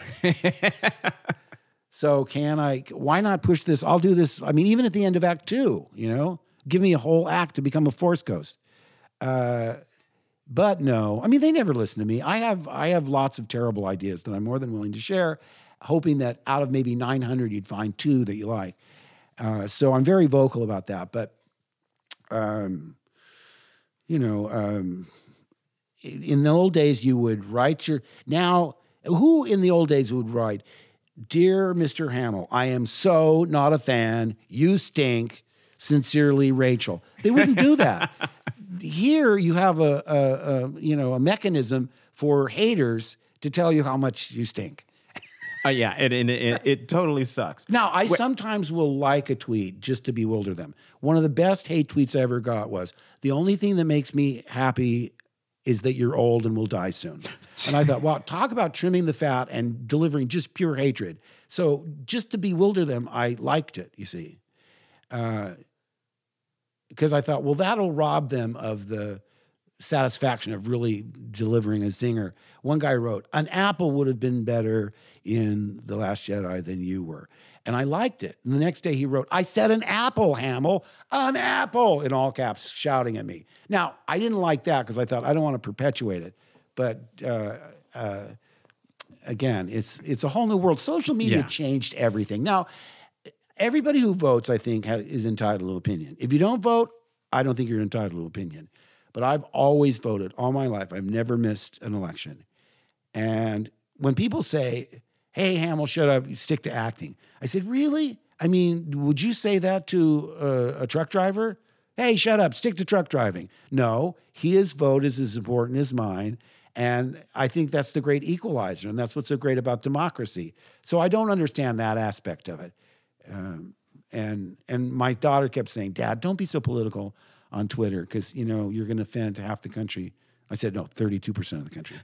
So can I, why not push this? I'll do this, I mean, even at the end of Act Two, you know, give me a whole act to become a Force Ghost. Uh, but no, I mean, they never listen to me. I have I have lots of terrible ideas that I'm more than willing to share, hoping that out of maybe nine hundred, you'd find two that you like. Uh, so I'm very vocal about that. But, um, you know, um, in the old days, you would write your... Now, who in the old days would write, Dear Mister Hamill, I am so not a fan. You stink. Sincerely, Rachel. They wouldn't do that. Here you have a, a, a you know a mechanism for haters to tell you how much you stink. Uh, yeah, and it, it, it, it totally sucks. Now, I Wait. sometimes will like a tweet just to bewilder them. One of the best hate tweets I ever got was, the only thing that makes me happy is that you're old and will die soon. And I thought, well, talk about trimming the fat and delivering just pure hatred. So just to bewilder them, I liked it, you see. Uh, because I thought, well, that'll rob them of the satisfaction of really delivering a zinger. One guy wrote, an apple would have been better in The Last Jedi than you were. And I liked it. And the next day he wrote, I said an apple, Hamill, an apple, in all caps, shouting at me. Now, I didn't like that because I thought, I don't want to perpetuate it. But uh, uh, again, it's it's a whole new world. Social media Yeah. changed everything. Now, everybody who votes, I think, ha- is entitled to opinion. If you don't vote, I don't think you're entitled to opinion. But I've always voted all my life. I've never missed an election. And when people say, hey, Hamill, shut up, you stick to acting. I said, really? I mean, would you say that to a, a truck driver? Hey, shut up, stick to truck driving. No, his vote is as important as mine. And I think that's the great equalizer. And that's what's so great about democracy. So I don't understand that aspect of it. Um, and and my daughter kept saying, Dad, don't be so political on Twitter because, you know, you're going to offend half the country. I said, no, thirty-two percent of the country.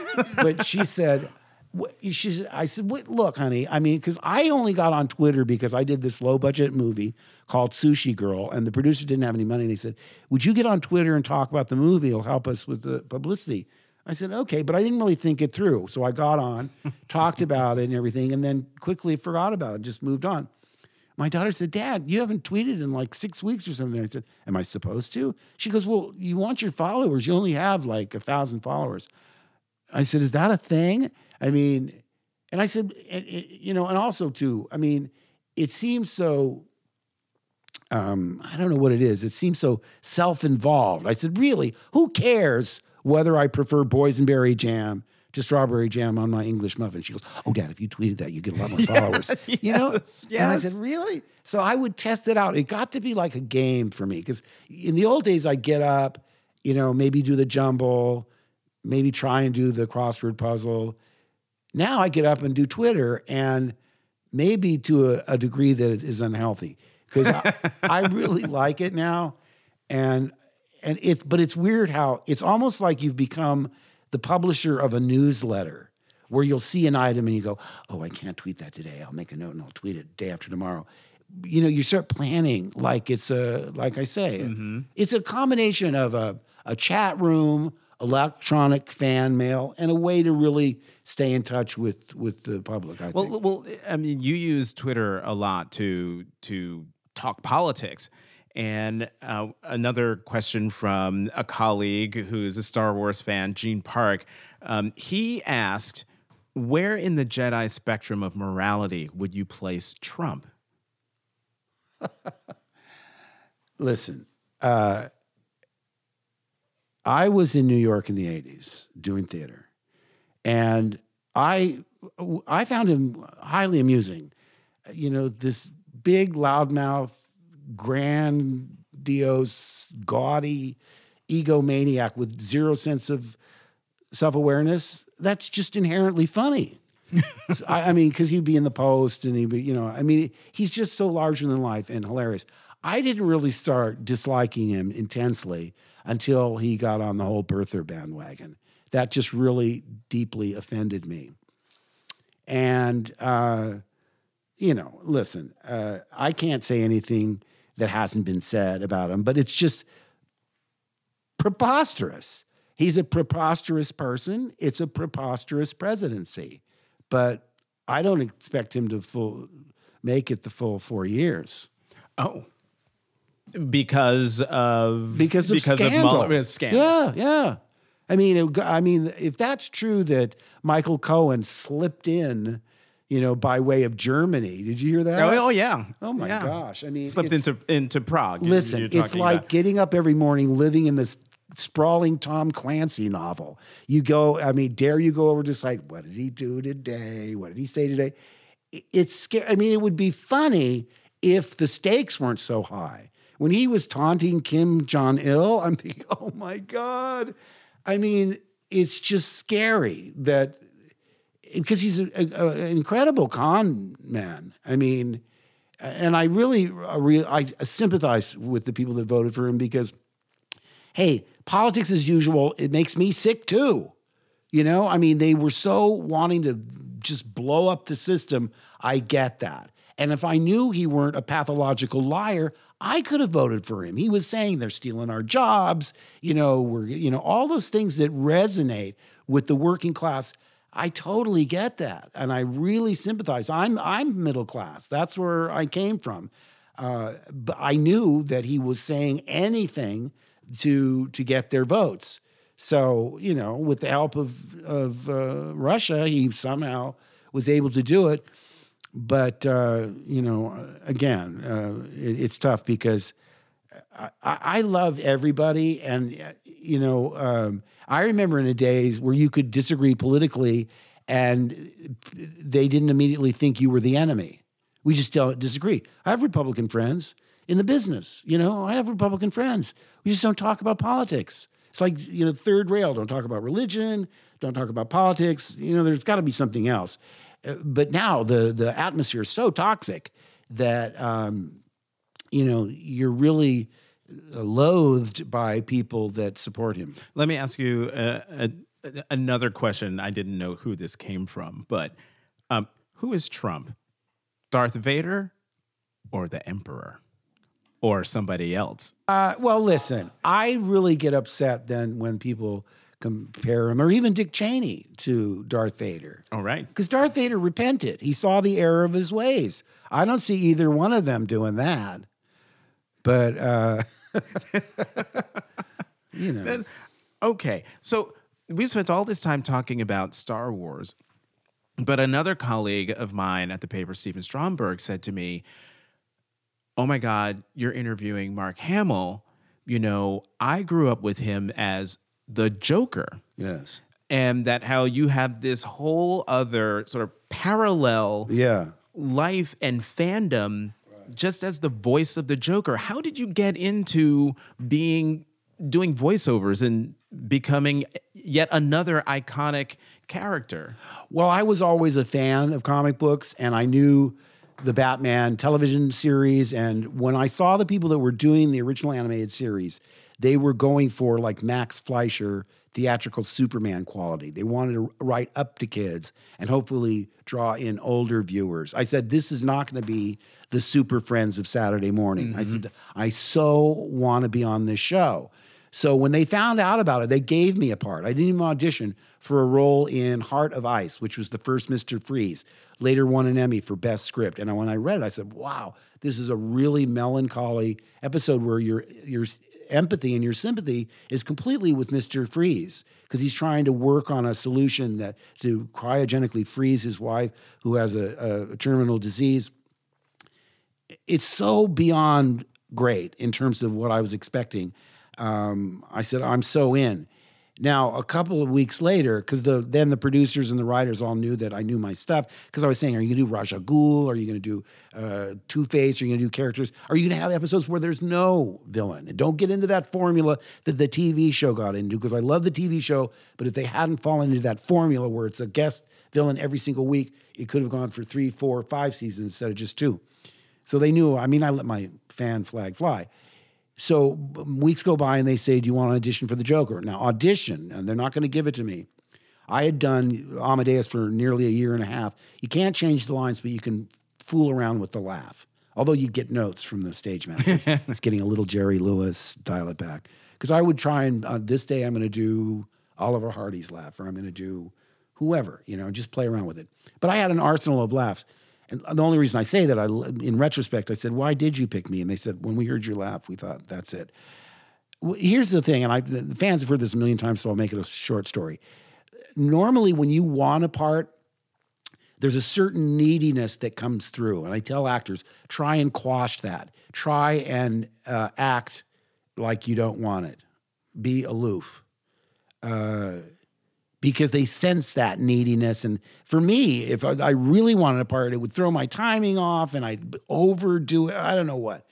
But she said, she, I said, Wait, look, honey, I mean, because I only got on Twitter because I did this low-budget movie called Sushi Girl, and the producers didn't have any money. And they said, would you get on Twitter and talk about the movie? It'll help us with the publicity. I said, okay, but I didn't really think it through. So I got on, talked about it and everything, and then quickly forgot about it, just moved on. My daughter said, Dad, you haven't tweeted in like six weeks or something. I said, am I supposed to? She goes, well, you want your followers. You only have like a thousand followers. I said, is that a thing? I mean, and I said, it, it, you know, and also too, I mean, it seems so, um, I don't know what it is. It seems so self-involved. I said, really, who cares whether I prefer boysenberry jam to strawberry jam on my English muffin? She goes, oh, Dad, if you tweeted that, you get a lot more followers. yes, you know? yes. And I said, really? So I would test it out. It got to be like a game for me because in the old days, I'd get up, you know, maybe do the jumble, maybe try and do the crossword puzzle. Now I get up and do Twitter, and maybe to a, a degree that it is unhealthy because I, I really like it now. And and it, but it's weird how it's almost like you've become the publisher of a newsletter where you'll see an item and you go, oh, I can't tweet that today. I'll make a note and I'll tweet it day after tomorrow. you know, you start planning like it's a, like I say, Mm-hmm. it's a combination of a, a chat room, electronic fan mail, and a way to really stay in touch with, with the public, I Well, think. well, I mean, you use Twitter a lot to to talk politics. And uh, another question from a colleague who's a Star Wars fan, Gene Park. Um, he asked, "Where in the Jedi spectrum of morality would you place Trump?" Listen, uh, I was in New York in the eighties doing theater, and I I found him highly amusing. You know, this big, loudmouth, grandiose, gaudy egomaniac with zero sense of self-awareness. That's just inherently funny. So, I, I mean, because he'd be in the Post and he'd be, you know, I mean, he's just so larger than life and hilarious. I didn't really start disliking him intensely until he got on the whole birther bandwagon. That just really deeply offended me. And, uh, you know, listen, uh, I can't say anything that hasn't been said about him, but it's just preposterous. He's a preposterous person. It's a preposterous presidency. But I don't expect him to full, make it the full four years. Oh, because of Because of because scandal. of Mueller, scandal. Yeah, yeah. I mean, it, I mean, if that's true that Michael Cohen slipped in, you know, by way of Germany, did you hear that? Oh, oh yeah. Oh my Yeah. gosh! I mean, Slipped it's- into into Prague. you- Listen, you're it's talking like about. getting up every morning, living in this sprawling Tom Clancy novel. You go, I mean, dare you go over to site? What did he do today? What did he say today? I- It's scary. I mean, it would be funny if the stakes weren't so high. When he was taunting Kim Jong Il, I'm thinking, oh my God. I mean, it's just scary that because he's a, a, an incredible con man. I mean, and I really, I really, I sympathize with the people that voted for him because, hey, politics as usual, it makes me sick too. You know, I mean, they were so wanting to just blow up the system. I get that. And if I knew he weren't a pathological liar, I could have voted for him. He was saying they're stealing our jobs, you know, we're, you know, all those things that resonate with the working class. I totally get that. And I really sympathize. I'm, I'm middle class. That's where I came from. Uh, but I knew that he was saying anything to, to get their votes. So, you know, with the help of, of uh, Russia, he somehow was able to do it. But, uh, you know, again, uh, it, it's tough because I, I love everybody. And, you know, um, I remember in the days where you could disagree politically and they didn't immediately think you were the enemy. We just don't disagree. I have Republican friends in the business. You know, I have Republican friends. We just don't talk about politics. It's like, you know, third rail. Don't talk about religion. Don't talk about politics. You know, there's got to be something else. Uh, but now the the atmosphere is so toxic that, um, you know, you're really loathed by people that support him. Let me ask you uh, a, another question. I didn't know who this came from, but um, who is Trump? Darth Vader or the Emperor or somebody else? Uh, well, listen, I really get upset then when people compare him, or even Dick Cheney, to Darth Vader. All right. Because Darth Vader repented. He saw the error of his ways. I don't see either one of them doing that. But, uh, you know. Okay. So we've spent all this time talking about Star Wars, but another colleague of mine at the paper, Stephen Stromberg, said to me, oh my God, you're interviewing Mark Hamill. You know, I grew up with him as the Joker. Yes. And that how you have this whole other sort of parallel Yeah. life and fandom just as the voice of the Joker. How did you get into being doing voiceovers and becoming yet another iconic character? Well, I was always a fan of comic books, and I knew the Batman television series. And when I saw the people that were doing the original animated series, They were going for like Max Fleischer theatrical Superman quality. They wanted to write up to kids and hopefully draw in older viewers. I said, this is not going to be the Super Friends of Saturday morning. Mm-hmm. I said, I so want to be on this show. So when they found out about it, they gave me a part. I didn't even audition for a role in Heart of Ice, which was the first Mister Freeze. Later won an Emmy for Best Script. And when I read it, I said, wow, this is a really melancholy episode where your your empathy and your sympathy is completely with Mister Freeze, because he's trying to work on a solution that to cryogenically freeze his wife who has a, a terminal disease. It's so beyond great in terms of what I was expecting. Um, I said, I'm so in. Now, a couple of weeks later, because the then the producers and the writers all knew that I knew my stuff, because I was saying, are you going to do Ra's al Ghul? Are you going to do uh, Two-Face? Are you going to do characters? Are you going to have episodes where there's no villain? And don't get into that formula that the T V show got into, because I love the T V show, but if they hadn't fallen into that formula where it's a guest villain every single week, it could have gone for three, four, five seasons instead of just two. So they knew, I mean, I let my fan flag fly. So weeks go by and they say, do you want to audition for the Joker? Now, audition, and they're not going to give it to me. I had done Amadeus for nearly a year and a half. You can't change the lines, but you can fool around with the laugh. Although you get notes from the stage manager. It's getting a little Jerry Lewis, dial it back. Because I would try and, on this day, I'm going to do Oliver Hardy's laugh, or I'm going to do whoever, you know, just play around with it. But I had an arsenal of laughs. And the only reason I say that, I, in retrospect, I said, why did you pick me? And they said, when we heard your laugh, we thought, that's it. Well, here's the thing, and I, the fans have heard this a million times, so I'll make it a short story. Normally, when you want a part, there's a certain neediness that comes through. And I tell actors, try and quash that. Try and uh, act like you don't want it. Be aloof. Uh Because they sense that neediness. And for me, if I, I really wanted a part, it would throw my timing off and I'd overdo it. I don't know what.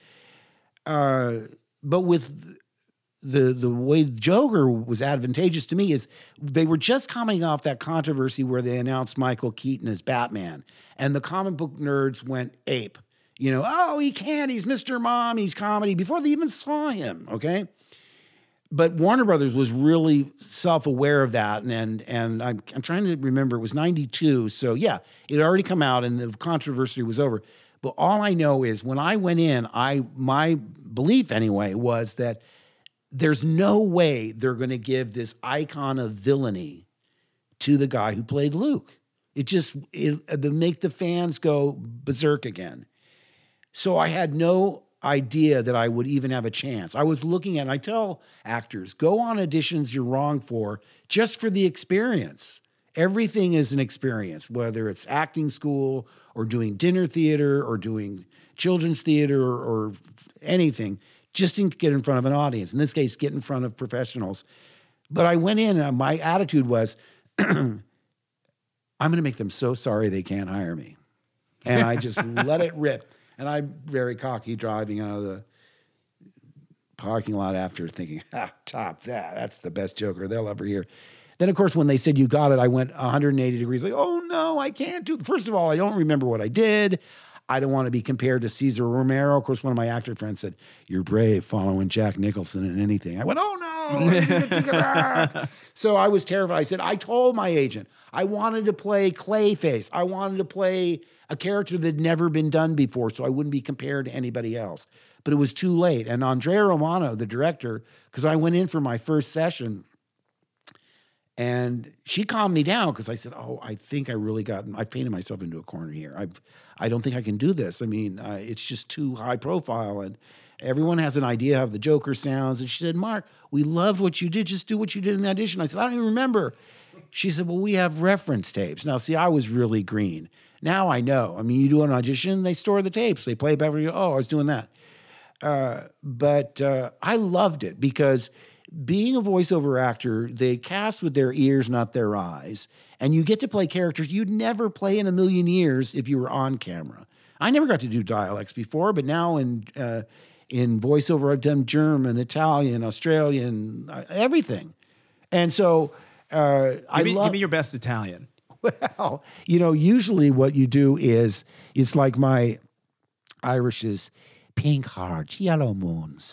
Uh, but with the the way Joker was advantageous to me is they were just coming off that controversy where they announced Michael Keaton as Batman. And the comic book nerds went ape. You know, oh, he can't. He's Mister Mom. He's comedy. Before they even saw him, okay? But Warner Brothers was really self-aware of that, and and, and I'm, I'm trying to remember, it was ninety-two, so yeah, it had already come out, and the controversy was over. But all I know is when I went in, I my belief anyway was that there's no way they're going to give this icon of villainy to the guy who played Luke. It just it, to make the fans go berserk again. So I had no idea that I would even have a chance. I was looking at, and I tell actors, go on auditions you're wrong for just for the experience. Everything is an experience, whether it's acting school or doing dinner theater or doing children's theater or, or anything, just to get in front of an audience. In this case, get in front of professionals. But I went in and my attitude was, I'm going to make them so sorry they can't hire me. And I just let it rip. And I'm very cocky driving out of the parking lot after thinking, ah, top that. That's the best Joker they'll ever hear. Then, of course, when they said you got it, I went one hundred eighty degrees. Like, oh, no, I can't do it. First of all, I don't remember what I did. I don't want to be compared to Cesar Romero. Of course, one of my actor friends said, you're brave following Jack Nicholson in anything. I went, oh, no. I didn't think of that. So I was terrified. I said, I told my agent, I wanted to play Clayface. I wanted to play a character that had never been done before, so I wouldn't be compared to anybody else. But it was too late. And Andrea Romano, the director, because I went in for my first session, and she calmed me down because I said, oh, I think I really got, I've painted myself into a corner here. I've, I don't think I can do this. I mean, uh, it's just too high profile, and everyone has an idea of the Joker sounds. And she said, Mark, we loved what you did. Just do what you did in the audition. I said, I don't even remember. She said, well, we have reference tapes. Now, see, I was really green. Now I know. I mean, you do an audition, they store the tapes. They play it back for you. Oh, I was doing that. Uh, but uh, I loved it because being a voiceover actor, they cast with their ears, not their eyes. And you get to play characters you'd never play in a million years if you were on camera. I never got to do dialects before, but now in uh, in voiceover, I've done German, Italian, Australian, uh, everything. And so uh, I give me, love... Give me your best Italian. Well, you know, usually what you do is, it's like my Irish is pink hearts, yellow moons,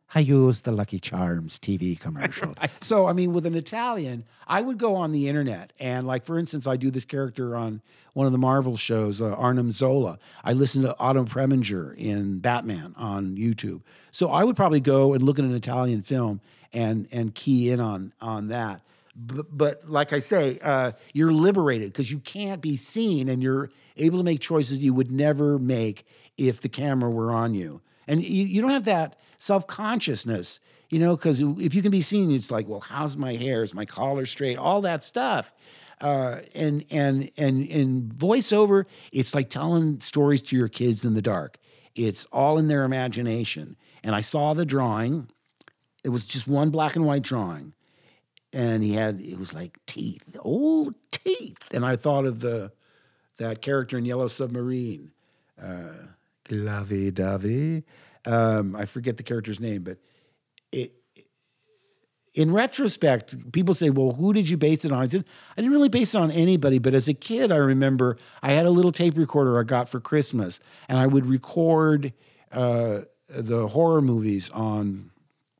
I use the Lucky Charms T V commercial. Right. So, I mean, with an Italian, I would go on the internet. And like, for instance, I do this character on one of the Marvel shows, uh, Arnim Zola. I listen to Otto Preminger in Batman on YouTube. So I would probably go and look at an Italian film and and key in on, on that. But, but like I say, uh, you're liberated because you can't be seen and you're able to make choices you would never make if the camera were on you. And you, you don't have that self-consciousness, you know, because if you can be seen, it's like, well, how's my hair? Is my collar straight? All that stuff. Uh, and and and in voiceover, it's like telling stories to your kids in the dark. It's all in their imagination. And I saw the drawing. It was just one black and white drawing. And he had, it was like teeth, old teeth. And I thought of the that character in Yellow Submarine, uh, Glavi Davi. Um, I forget the character's name, but it, in retrospect, people say, well, who did you base it on? I said, I didn't really base it on anybody, but as a kid, I remember I had a little tape recorder I got for Christmas, and I would record uh, the horror movies on,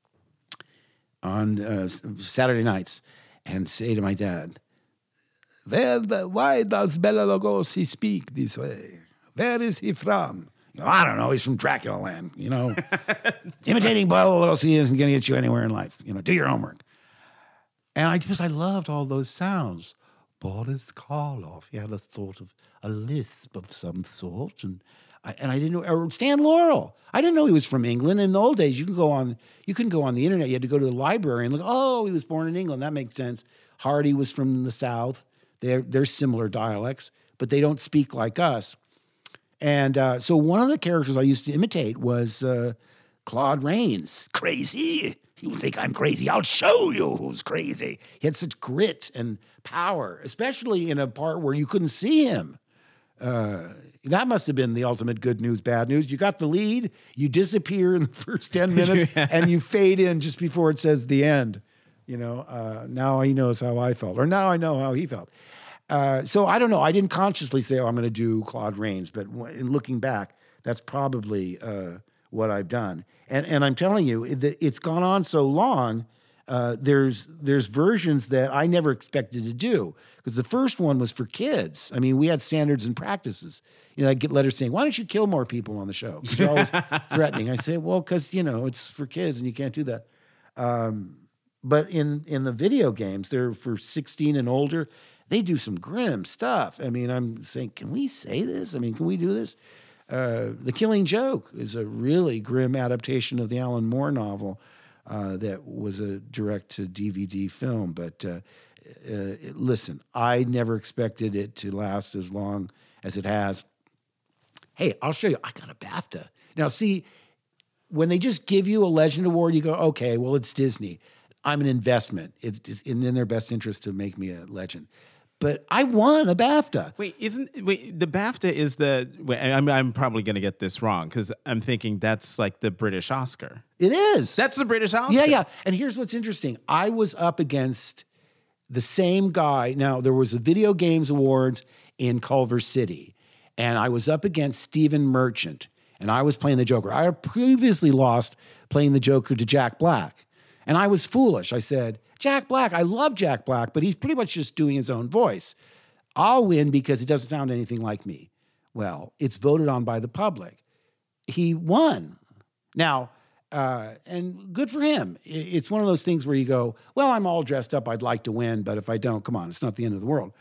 on uh, Saturday nights and say to my dad, Where the, why does Bela Lugosi speak this way? Where is he from? You know, I don't know. He's from Dracula land. You know, imitating Bela Lugosi isn't going to get you anywhere in life. You know, do your homework. And I just, I loved all those sounds. Boris Karloff. He had a sort of a lisp of some sort, and I, and I didn't know. Or Stan Laurel. I didn't know he was from England. In the old days, you can go on, you couldn't go on the internet. You had to go to the library and look. Oh, he was born in England. That makes sense. Hardy was from the South. They're they're similar dialects, but they don't speak like us. And uh, so one of the characters I used to imitate was uh, Claude Rains. Crazy. You think I'm crazy? I'll show you who's crazy. He had such grit and power, especially in a part where you couldn't see him. Uh, that must have been the ultimate good news, bad news. You got the lead, you disappear in the first ten minutes, yeah. and you fade in just before it says the end. You know, uh, now he knows how I felt, or now I know how he felt. Uh, so I don't know. I didn't consciously say, oh, I'm going to do Claude Rains, but in looking back, that's probably uh, what I've done. And and I'm telling you, it, it's gone on so long. Uh, there's there's versions that I never expected to do, because the first one was for kids. I mean, we had standards and practices. You know, I get letters saying, "Why don't you kill more people on the show?" Because you're always threatening. I say, "Well, because you know it's for kids, and you can't do that." Um, but in in the video games, they're for sixteen and older. They do some grim stuff. I mean, I'm saying, can we say this? I mean, can we do this? Uh, The Killing Joke is a really grim adaptation of the Alan Moore novel uh, that was a direct-to-D V D film. But uh, uh, listen, I never expected it to last as long as it has. Hey, I'll show you. I got a BAFTA. Now, see, when they just give you a Legend Award, you go, okay, well, it's Disney. I'm an investment. It, it's in their best interest to make me a legend. But I won a BAFTA. Wait, isn't wait the BAFTA is the? Wait, I'm I'm probably going to get this wrong because I'm thinking that's like the British Oscar. It is. That's the British Oscar. Yeah, yeah. And here's what's interesting. I was up against the same guy. Now there was a Video Games Awards in Culver City, and I was up against Stephen Merchant, and I was playing the Joker. I had previously lost playing the Joker to Jack Black, and I was foolish. I said, Jack Black, I love Jack Black, but he's pretty much just doing his own voice. I'll win because it doesn't sound anything like me. Well, it's voted on by the public. He won. Now, uh, and good for him. It's one of those things where you go, well, I'm all dressed up. I'd like to win, but if I don't, come on, it's not the end of the world.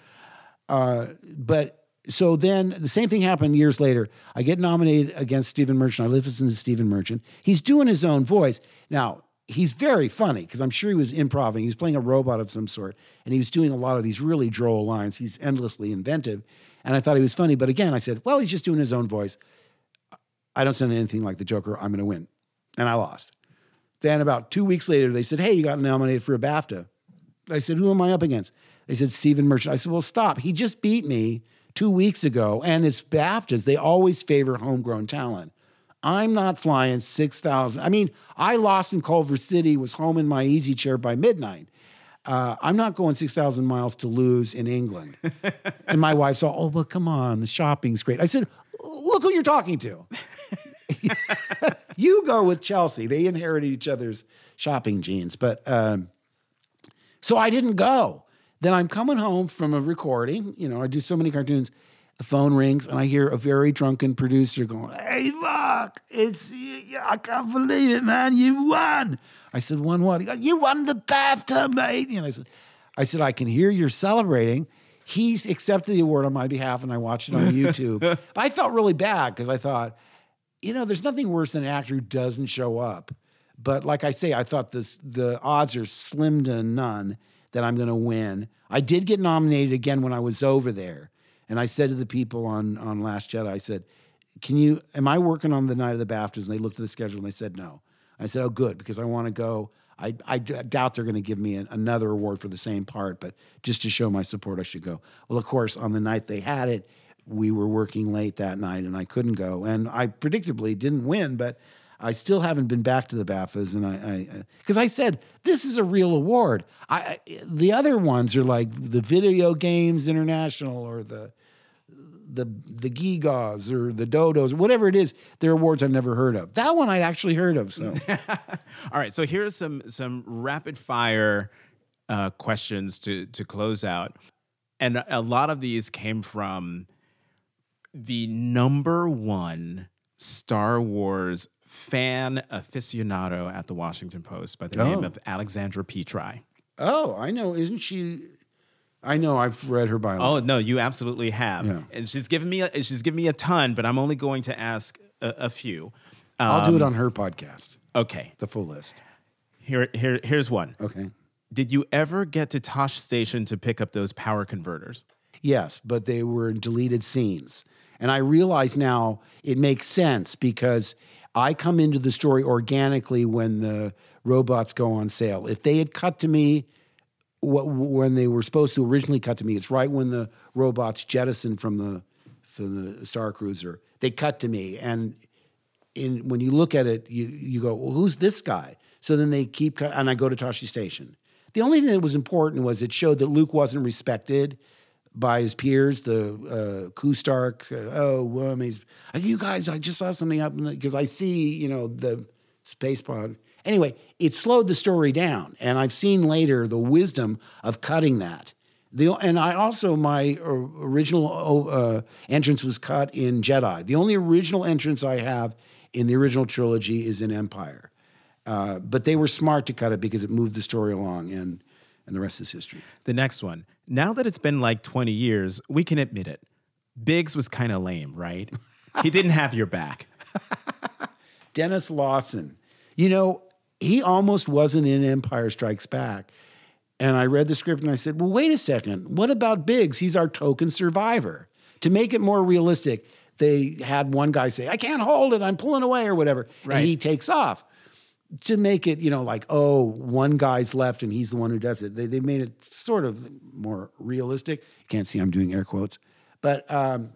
Uh, but so then the same thing happened years later. I get nominated against Stephen Merchant. I listen to Stephen Merchant. He's doing his own voice. Now, he's very funny because I'm sure he was improvising. He was playing a robot of some sort, and he was doing a lot of these really droll lines. He's endlessly inventive, and I thought he was funny. But again, I said, well, he's just doing his own voice. I don't sound anything like the Joker. I'm going to win. And I lost. Then about two weeks later, they said, hey, you got nominated for a BAFTA. I said, who am I up against? They said, Stephen Merchant. I said, well, stop. He just beat me two weeks ago, and it's BAFTAs. They always favor homegrown talent. I'm not flying six thousand. I mean, I lost in Culver City, was home in my easy chair by midnight. Uh, I'm not going six thousand miles to lose in England. And my wife said, oh, well, come on, the shopping's great. I said, look who you're talking to. You go with Chelsea. They inherited each other's shopping genes. But um, so I didn't go. Then I'm coming home from a recording. You know, I do so many cartoons. The phone rings, and I hear a very drunken producer going, "Hey, look, it's, I can't believe it, man. You won." I said, "Won what?" He goes, "You won the BAFTA, mate." And I said, I said, "I can hear you're celebrating." He's accepted the award on my behalf, and I watched it on YouTube. But I felt really bad because I thought, you know, there's nothing worse than an actor who doesn't show up. But like I say, I thought this, the odds are slim to none that I'm going to win. I did get nominated again when I was over there. And I said to the people on, on Last Jedi, I said, "Can you, am I working on the night of the BAFTAs?" And they looked at the schedule and they said no. I said, "Oh, good, because I want to go. I, I doubt they're going to give me an, another award for the same part, but just to show my support, I should go." Well, of course, on the night they had it, we were working late that night and I couldn't go. And I predictably didn't win, but I still haven't been back to the BAFTAs. And I, because I, I said, this is a real award. I, I the other ones are like the Video Games International or the the the Gigas or the Dodos, or whatever it is. They're awards I've never heard of. That one I'd actually heard of. So, all right. So here's some some rapid fire uh, questions to to close out, and a lot of these came from the number one Star Wars fan aficionado at the Washington Post by the Oh. name of Alexandra Petri. oh, I know. Isn't she? I know. I've read her bio. Oh no, you absolutely have, Yeah. and she's given me a, she's given me a ton, but I'm only going to ask a, a few. Um, I'll do it on her podcast. Okay, The full list. here here here's one. Okay. Did you ever get to Tosh Station to pick up those power converters? Yes, but they were in deleted scenes. And I realize now it makes sense because I come into the story organically when the robots go on sale. If they had cut to me wh- when they were supposed to originally cut to me, it's right when the robots jettisoned from the from the Star Cruiser. They cut to me, and in when you look at it, you you go, "Well, who's this guy?" So then they keep cut, and I go to Toshi Station. The only thing that was important was it showed that Luke wasn't respected by his peers, the uh, Kustark. Uh, oh, um, he's, you guys, I just saw something up because I see, you know, the space pod. Anyway, it slowed the story down, and I've seen later the wisdom of cutting that. The and I also my original uh, entrance was cut in Jedi. The only original entrance I have in the original trilogy is in Empire, uh, but they were smart to cut it because it moved the story along, and and the rest is history. The next one. Now that it's been like twenty years, we can admit it. Biggs was kind of lame, right? He didn't have your back. Dennis Lawson, you know, he almost wasn't in Empire Strikes Back. And I read the script and I said, well, wait a second. What about Biggs? He's our token survivor. To make it more realistic, they had one guy say, I can't hold it. I'm pulling away or whatever. Right. And he takes off. To make it, you know, like, oh, one guy's left and he's the one who does it. They, they made it sort of more realistic. You can't see I'm doing air quotes. But um,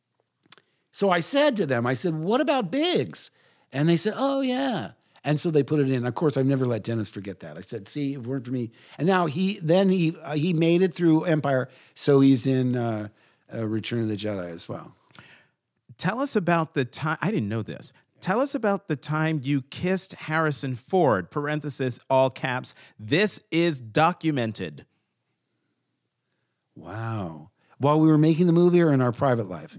so I said to them, I said, what about Biggs? And they said, oh, yeah. And so they put it in. Of course, I've never let Dennis forget that. I said, see, if it weren't for me. And now he, then he, uh, he made it through Empire. So he's in uh, uh, Return of the Jedi as well. Tell us about the time. I didn't know this. Tell us about the time you kissed Harrison Ford, parenthesis, all caps. This is documented. Wow. While we were making the movie or in our private life?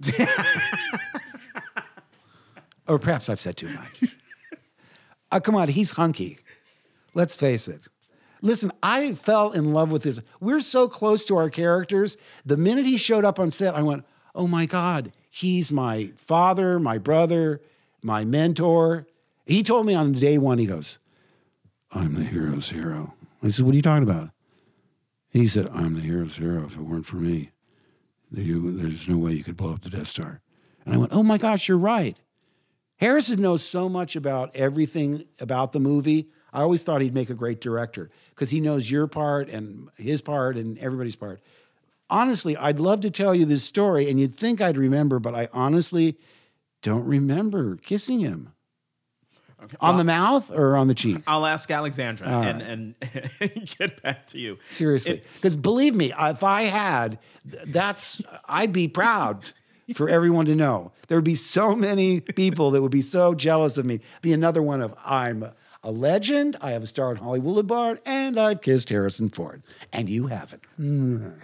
Or perhaps I've said too much. Oh, come on, he's hunky. Let's face it. Listen, I fell in love with his. We're so close to our characters. The minute he showed up on set, I went, oh my God, he's my father, my brother, my mentor. He told me on day one, he goes, I'm the hero's hero. I said, what are you talking about? He said, I'm the hero's hero. If it weren't for me, you, there's no way you could blow up the Death Star. And I went, oh my gosh, you're right. Harrison knows so much about everything about the movie. I always thought he'd make a great director because he knows your part and his part and everybody's part. Honestly, I'd love to tell you this story and you'd think I'd remember, but I honestly don't remember kissing him. Okay. On well, the mouth or on the cheek? I'll ask Alexandra All and, right. and get back to you. Seriously. Because believe me, if I had, that's, I'd be proud. for everyone to know. There would be so many people that would be so jealous of me. Be another one of I'm a legend, I have a star in Hollywood Boulevard, and I've kissed Harrison Ford. And you haven't. Mm.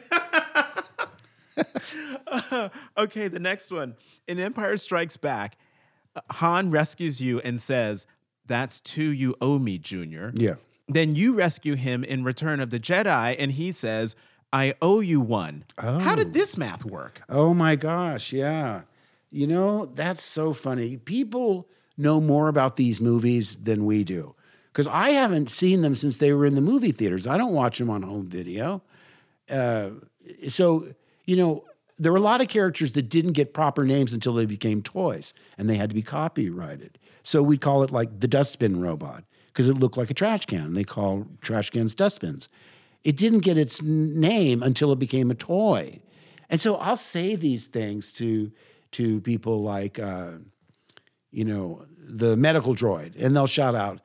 uh, okay, the next one. In Empire Strikes Back, Han rescues you and says, "That's two you owe me, Junior." Yeah. Then you rescue him in Return of the Jedi, and he says, "I owe you one." Oh. How did this math work? Oh my gosh, yeah. You know, that's so funny. People know more about these movies than we do. Because I haven't seen them since they were in the movie theaters. I don't watch them on home video. Uh, so, you know, there were a lot of characters that didn't get proper names until they became toys, and they had to be copyrighted. So we call it like the dustbin robot, because it looked like a trash can. They call trash cans dustbins. It didn't get its name until it became a toy. And so I'll say these things to, to people like, uh, you know, the medical droid, and they'll shout out,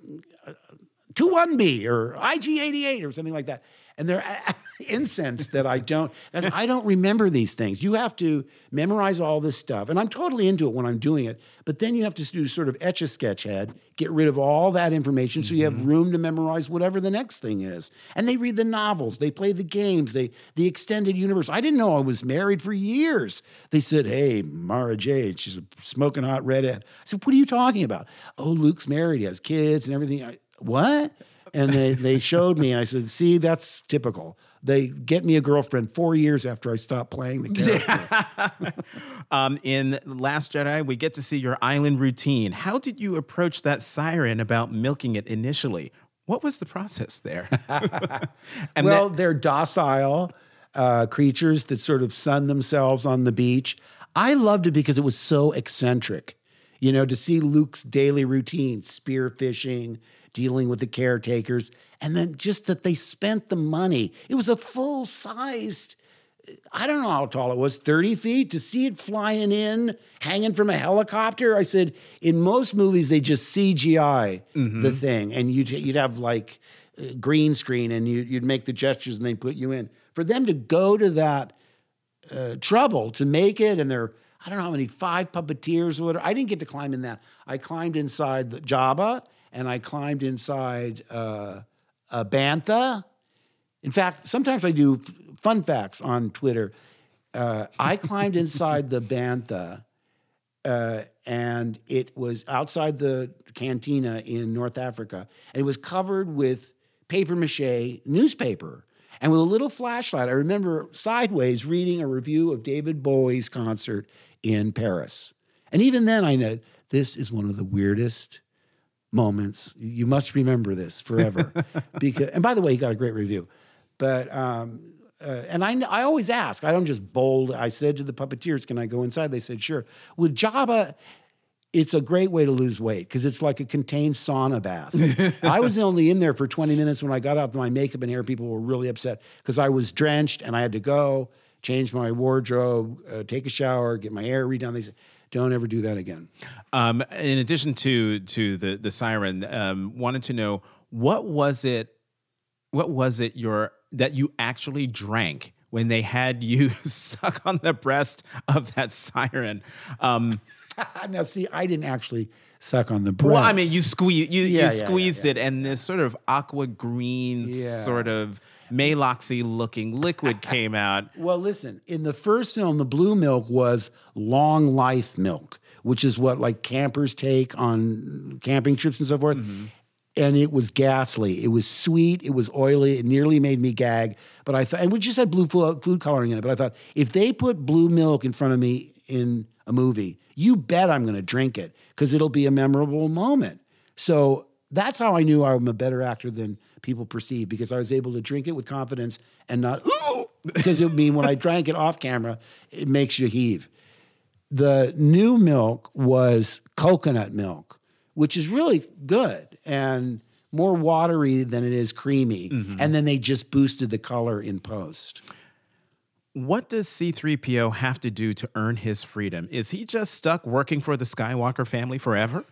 two one B or I G eighty-eight or something like that. And they're incensed that I don't, I don't remember these things. You have to memorize all this stuff. And I'm totally into it when I'm doing it. But then you have to do sort of Etch-a-Sketch head, get rid of all that information mm-hmm. so you have room to memorize whatever the next thing is. And they read the novels, they play the games, they the extended universe. I didn't know I was married for years. They said, "Hey, Mara Jade, she's a smoking hot redhead." I said, "What are you talking about?" "Oh, Luke's married, he has kids and everything." I, what? And they, they showed me, and I said, "See, that's typical. They get me a girlfriend four years after I stopped playing the character." um, in Last Jedi, we get to see your island routine. How did you approach that siren about milking it initially? What was the process there? and well, that- they're docile uh, creatures that sort of sun themselves on the beach. I loved it because it was so eccentric. You know, to see Luke's daily routine, spear fishing, dealing with the caretakers, and then just that they spent the money. It was a full-sized, I don't know how tall it was, thirty feet, to see it flying in, hanging from a helicopter. I said, in most movies, they just C G I mm-hmm. the thing, and you'd, you'd have like green screen, and you, you'd make the gestures, and they'd put you in. For them to go to that uh, trouble to make it, and they're, I don't know how many, five puppeteers or whatever. I didn't get to climb in that. I climbed inside the Jabba, and I climbed inside uh, a Bantha. In fact, sometimes I do f- fun facts on Twitter. Uh, I climbed inside the Bantha, uh, and it was outside the cantina in North Africa, and it was covered with paper mache newspaper. And with a little flashlight, I remember sideways reading a review of David Bowie's concert in Paris. And even then I know this is one of the weirdest moments. You must remember this forever. because, and by the way, he got a great review. But, um, uh, and I, I always ask, I don't just bold. I said to the puppeteers, "Can I go inside?" They said, "Sure." With Jabba, it's a great way to lose weight because it's like a contained sauna bath. I was only in there for twenty minutes. When I got out, my makeup and hair, people were really upset because I was drenched and I had to go change my wardrobe, uh, take a shower, get my hair redone. They said, "Don't ever do that again." Um, in addition to to the the siren, um, wanted to know what was it, what was it your that you actually drank when they had you suck on the breast of that siren? Um, now, see, I didn't actually suck on the breast. Well, I mean, you squeeze you, Yeah, you yeah, squeezed yeah, it, and this sort of aqua green Yeah. sort of Maloxy looking liquid came out. Well, listen, in the first film, the blue milk was long life milk, which is what like campers take on camping trips and so forth. Mm-hmm. And it was ghastly. It was sweet. It was oily. It nearly made me gag. But I thought, and we just had blue food, food coloring in it. But I thought, if they put blue milk in front of me in a movie, you bet I'm going to drink it because it'll be a memorable moment. So that's how I knew I'm a better actor than people perceive, because I was able to drink it with confidence and not, ooh, because it would mean when I drank it off camera, it makes you heave. The new milk was coconut milk, which is really good and more watery than it is creamy. Mm-hmm. And then they just boosted the color in post. What does C three P O have to do to earn his freedom? Is he just stuck working for the Skywalker family forever?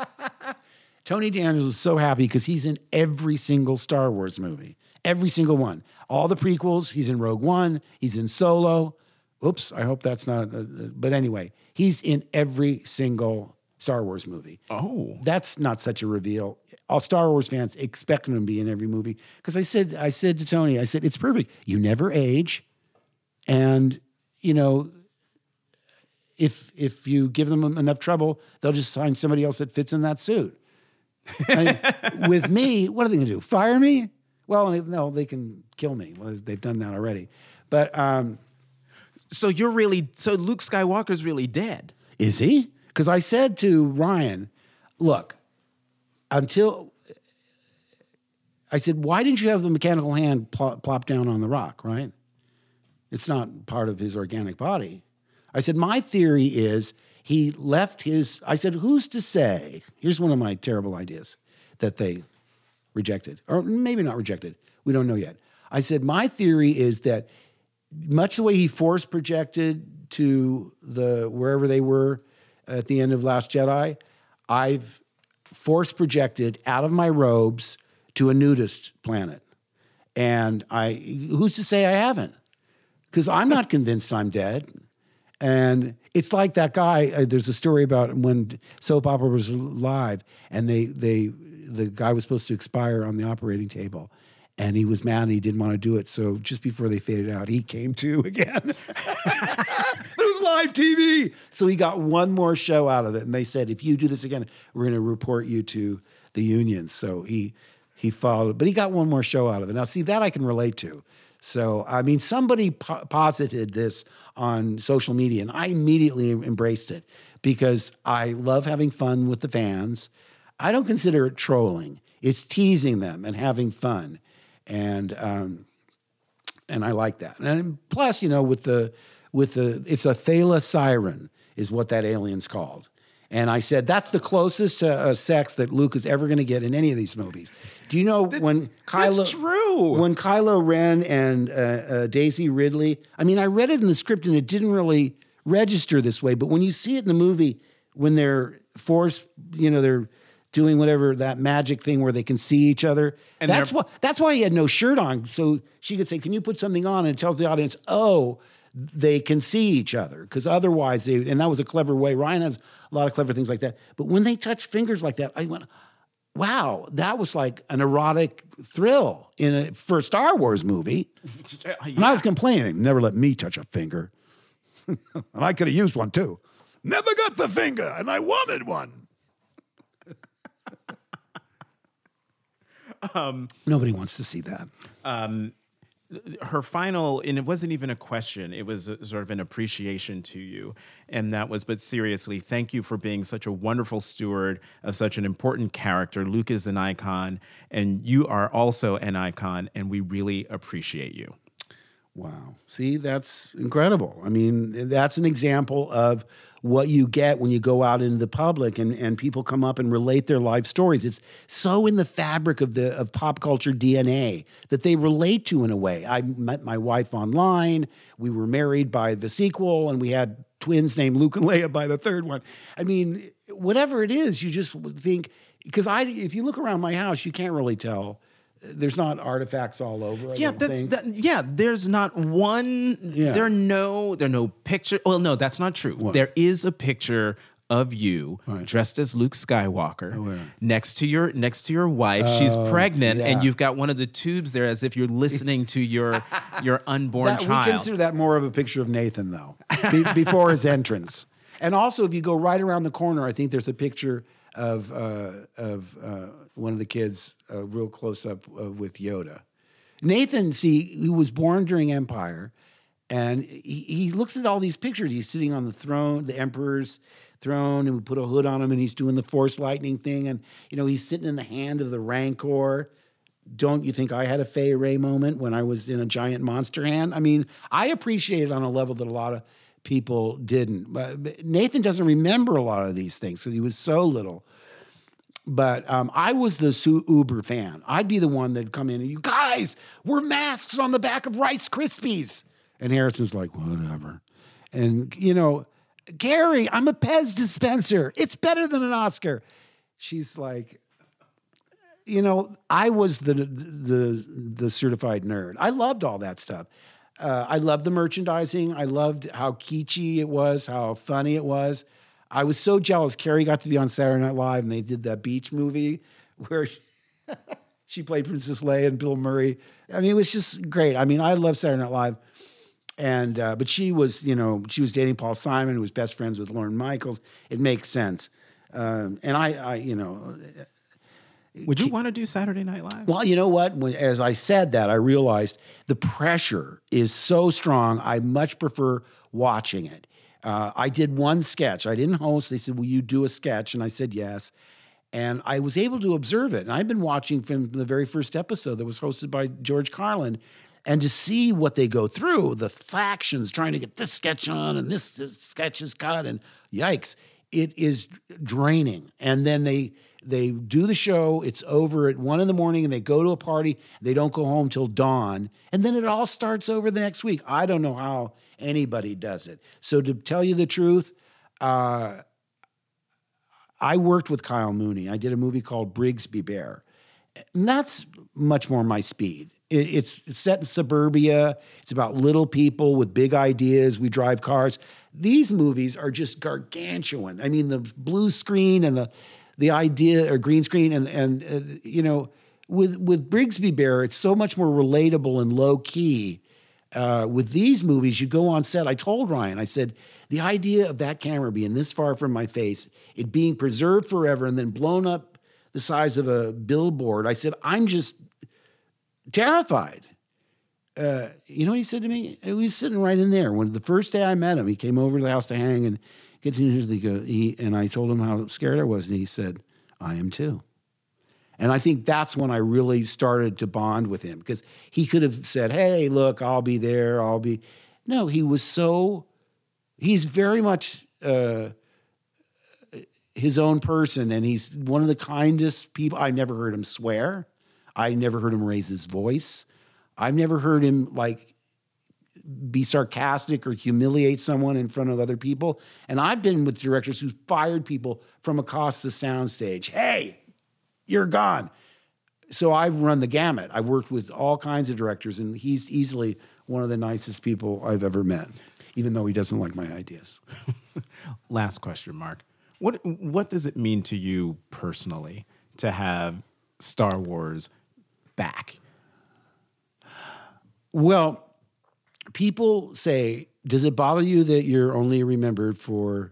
Tony Daniels is so happy because he's in every single Star Wars movie. Every single one. All the prequels. He's in Rogue One. He's in Solo. Oops, I hope that's not. Uh, but anyway, he's in every single Star Wars movie. Oh, That's not such a reveal. All Star Wars fans expect him to be in every movie because I said, I said to Tony, I said it's perfect. You never age, and you know, if if you give them enough trouble, they'll just find somebody else that fits in that suit. I mean, with me, what are they going to do? Fire me? Well, no, they can kill me. Well, they've done that already. But um, so you're really so Luke Skywalker's really dead. is he? Because I said to Ryan, look, until I said, why didn't you have the mechanical hand plop, plop down on the rock, right? It's not part of his organic body. I said, my theory is he left his, I said, who's to say? Here's one of my terrible ideas that they rejected, or maybe not rejected. We don't know yet. I said, my theory is that much the way he force projected to the wherever they were at the end of Last Jedi, I've force projected out of my robes to a nudist planet. And I, who's to say I haven't? Because I'm not convinced I'm dead. And it's like that guy, uh, there's a story about when soap opera was live and they, they, the guy was supposed to expire on the operating table and he was mad and he didn't want to do it. So just before they faded out, he came to again. It was live T V. So he got one more show out of it. And they said, if you do this again, we're going to report you to the union. So he, he followed, but he got one more show out of it. Now, see, that I can relate to. So, I mean, somebody po- posited this on social media, and I immediately embraced it because I love having fun with the fans. I don't consider it trolling. It's teasing them and having fun. And um, and I like that. And plus, you know, with the, with the it's a Thala Siren is what that alien's called. And I said, that's the closest to uh, sex that Luke is ever going to get in any of these movies. Do you know that's, when Kylo... That's true. When Kylo Ren and uh, uh, Daisy Ridley... I mean, I read it in the script and it didn't really register this way, but when you see it in the movie, when they're forced, you know, they're doing whatever, that magic thing where they can see each other, and that's why, that's why he had no shirt on, so she could say, can you put something on? And it tells the audience, oh, they can see each other, because otherwise, they, and that was a clever way. Ryan has a lot of clever things like that. But when they touch fingers like that, I went, wow, that was like an erotic thrill in a, for a Star Wars movie. Yeah. And I was complaining, never let me touch a finger. And I could have used one too. Never got the finger, and I wanted one. um, Nobody wants to see that. Um, her final, and it wasn't even a question, it was a, sort of an appreciation to you. And that was, but seriously, thank you for being such a wonderful steward of such an important character. Luke is an icon, and you are also an icon, and we really appreciate you. Wow. See, that's incredible. I mean, that's an example of what you get when you go out into the public and, and people come up and relate their life stories. It's so in the fabric of the of pop culture D N A that they relate to in a way. I met my wife online. We were married by the sequel, and we had twins named Luke and Leia by the third one. I mean, whatever it is, you just think, because I, if you look around my house, you can't really tell. There's not artifacts all over. I yeah, don't that's think. that, yeah. There's not one. Yeah. There are no. There are no picture. Well, no, that's not true. What? There is a picture of you Right. dressed as Luke Skywalker where? next to your next to your wife. She's Oh, pregnant, yeah. and you've got one of the tubes there, as if you're listening to your your unborn That- child. We consider that more of a picture of Nathan, though, be, before his entrance. And also, if you go right around the corner, I think there's a picture of uh, of uh, one of the kids, uh, real close up uh, with Yoda. Nathan, see, he was born during Empire, and he, he looks at all these pictures. He's sitting on the throne, the Emperor's throne, and we put a hood on him, and he's doing the Force lightning thing, and you know he's sitting in the hand of the Rancor. Don't you think I had a Fey Ray moment when I was in a giant monster hand? I mean, I appreciate it on a level that a lot of people didn't. But Nathan doesn't remember a lot of these things because he was so little. But um, I was the Sue Uber fan. I'd be the one that'd come in and, you guys, we're masks on the back of Rice Krispies. And Harrison's like, whatever. And, you know, Gary, I'm a Pez dispenser. It's better than an Oscar. She's like, you know, I was the the the certified nerd. I loved all that stuff. Uh, I loved the merchandising. I loved how kitschy it was, how funny it was. I was so jealous. Carrie got to be on Saturday Night Live, and they did that beach movie where she, she played Princess Leia and Bill Murray. I mean, it was just great. I mean, I love Saturday Night Live. And uh, but she was, you know, she was dating Paul Simon, who was best friends with Lorne Michaels. It makes sense. Um, and I, I, you know, would you want to do Saturday Night Live? well, you know what? When, as I said that, I realized the pressure is so strong. I much prefer watching it. Uh, I did one sketch. I didn't host. They said, "Will you do a sketch?" And I said yes. And I was able to observe it. And I've been watching from the very first episode that was hosted by George Carlin. And to see what they go through, the factions trying to get this sketch on and this, this sketch is cut, and yikes, it is draining. And then they they do the show, it's over at one in the morning, and they go to a party, they don't go home till dawn, and then it all starts over the next week. I don't know how anybody does it. So to tell you the truth, uh, I worked with Kyle Mooney. I did a movie called Brigsby Bear, and that's much more my speed. It's, it's set in suburbia. It's about little people with big ideas. We drive cars. These movies are just gargantuan. I mean, the blue screen and the the idea, or green screen, and and uh, you know, with with Brigsby Bear, it's so much more relatable and low key. Uh, with these movies, you go on set. I told Ryan, I said, the idea of that camera being this far from my face, it being preserved forever, and then blown up the size of a billboard. I said, I'm just terrified. Uh, you know what he said to me? He was sitting right in there. When the first day I met him, he came over to the house to hang and continued to go. He, and I told him how scared I was, and he said, "I am too." And I think that's when I really started to bond with him, because he could have said, "Hey, look, I'll be there. I'll be." No, he was so. He's very much uh, his own person, and he's one of the kindest people. I never heard him swear. I never heard him raise his voice. I've never heard him like be sarcastic or humiliate someone in front of other people. And I've been with directors who fired people from across the soundstage. Hey, you're gone. So I've run the gamut. I've worked with all kinds of directors, and he's easily one of the nicest people I've ever met, even though he doesn't like my ideas. Last question, Mark. What what does it mean to you personally to have Star Wars back? Well, people say, does it bother you that you're only remembered for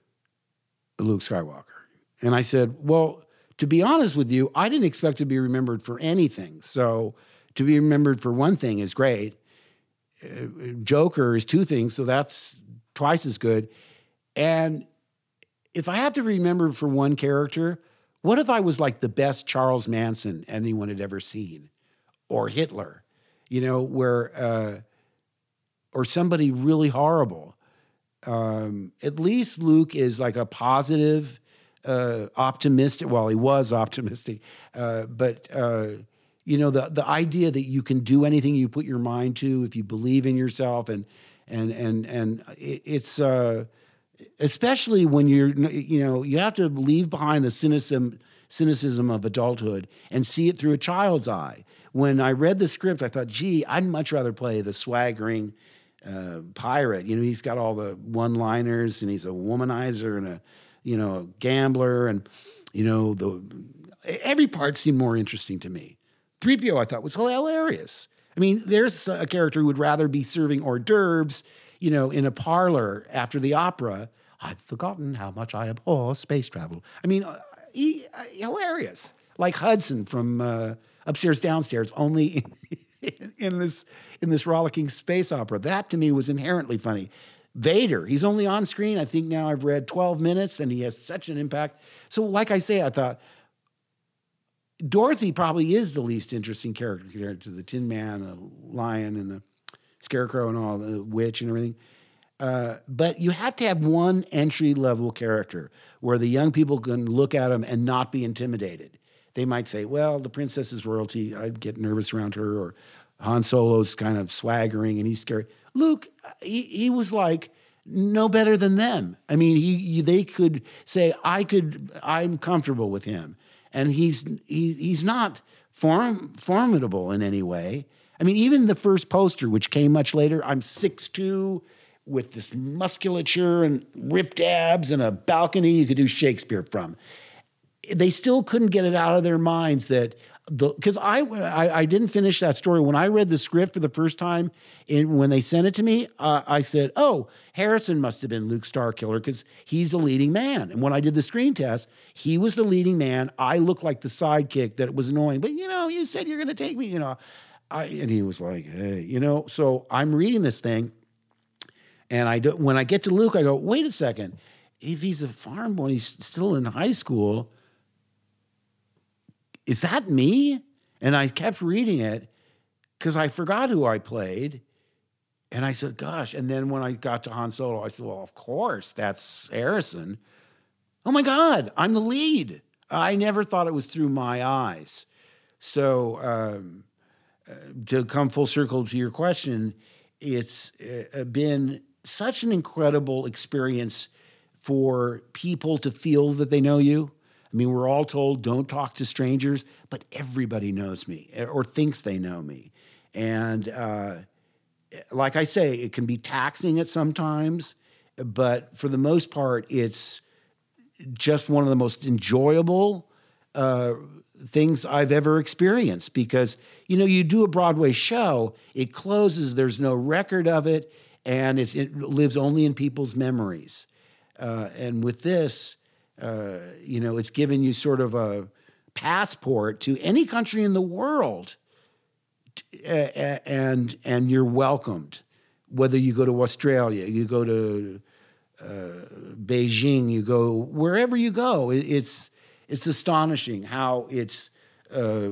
Luke Skywalker? And I said, well, to be honest with you, I didn't expect to be remembered for anything. So to be remembered for one thing is great. Uh, Joker is two things, so that's twice as good. And if I have to remember for one character, what if I was like the best Charles Manson anyone had ever seen, or Hitler, you know, where, uh, or somebody really horrible? Um, at least Luke is like a positive, uh, optimistic. Well, he was optimistic, uh, but uh, you know, the the idea that you can do anything you put your mind to if you believe in yourself, and and and and it, it's. Uh, Especially when you're, you know, you have to leave behind the cynicism, cynicism of adulthood and see it through a child's eye. When I read the script, I thought, gee, I'd much rather play the swaggering uh, pirate. You know, he's got all the one-liners, and he's a womanizer and a, you know, a gambler, and, you know, the every part seemed more interesting to me. three P O I thought was hilarious. I mean, there's a character who would rather be serving hors d'oeuvres, you know, in a parlor after the opera. I've forgotten how much I abhor space travel. I mean, uh, he, uh, hilarious. Like Hudson from uh, Upstairs, Downstairs, only in, in this in this rollicking space opera. That to me was inherently funny. Vader, he's only on screen, I think now I've read twelve minutes, and he has such an impact. So like I say, I thought, Dorothy probably is the least interesting character compared to the Tin Man, the Lion, and the Scarecrow, and all the witch and everything. Uh, but you have to have one entry-level character where the young people can look at him and not be intimidated. They might say, well, the princess is royalty. I'd get nervous around her. Or Han Solo's kind of swaggering and he's scary. Luke, he, he was like no better than them. I mean, he, they could say, I could, I'm comfortable with him. And he's he, he's not form, formidable in any way. I mean, even the first poster, which came much later, I'm six two with this musculature and ripped abs and a balcony you could do Shakespeare from. They still couldn't get it out of their minds that because I, I I didn't finish that story. When I read the script for the first time, in, when they sent it to me, uh, I said, oh, Harrison must have been Luke Starkiller because he's a leading man. And when I did the screen test, he was the leading man. I looked like the sidekick that was annoying. But, you know, you said you're going to take me, you know. I, and he was like, hey, you know. So I'm reading this thing. And I do, when I get to Luke, I go, wait a second. If he's a farm boy, he's still in high school. Is that me? And I kept reading it because I forgot who I played. And I said, gosh. And then when I got to Han Solo, I said, well, of course, that's Harrison. Oh, my God, I'm the lead. I never thought it was through my eyes. So um, uh, to come full circle to your question, it's uh, been such an incredible experience for people to feel that they know you. I mean, we're all told don't talk to strangers, but everybody knows me or thinks they know me. And uh, like I say, it can be taxing at sometimes, but for the most part, it's just one of the most enjoyable uh, things I've ever experienced because, you know, you do a Broadway show, it closes, there's no record of it, and it's, it lives only in people's memories. Uh, and with this, Uh, you know, it's given you sort of a passport to any country in the world, uh, and and you're welcomed. Whether you go to Australia, you go to uh, Beijing, you go wherever you go, it, it's it's astonishing how it's, uh,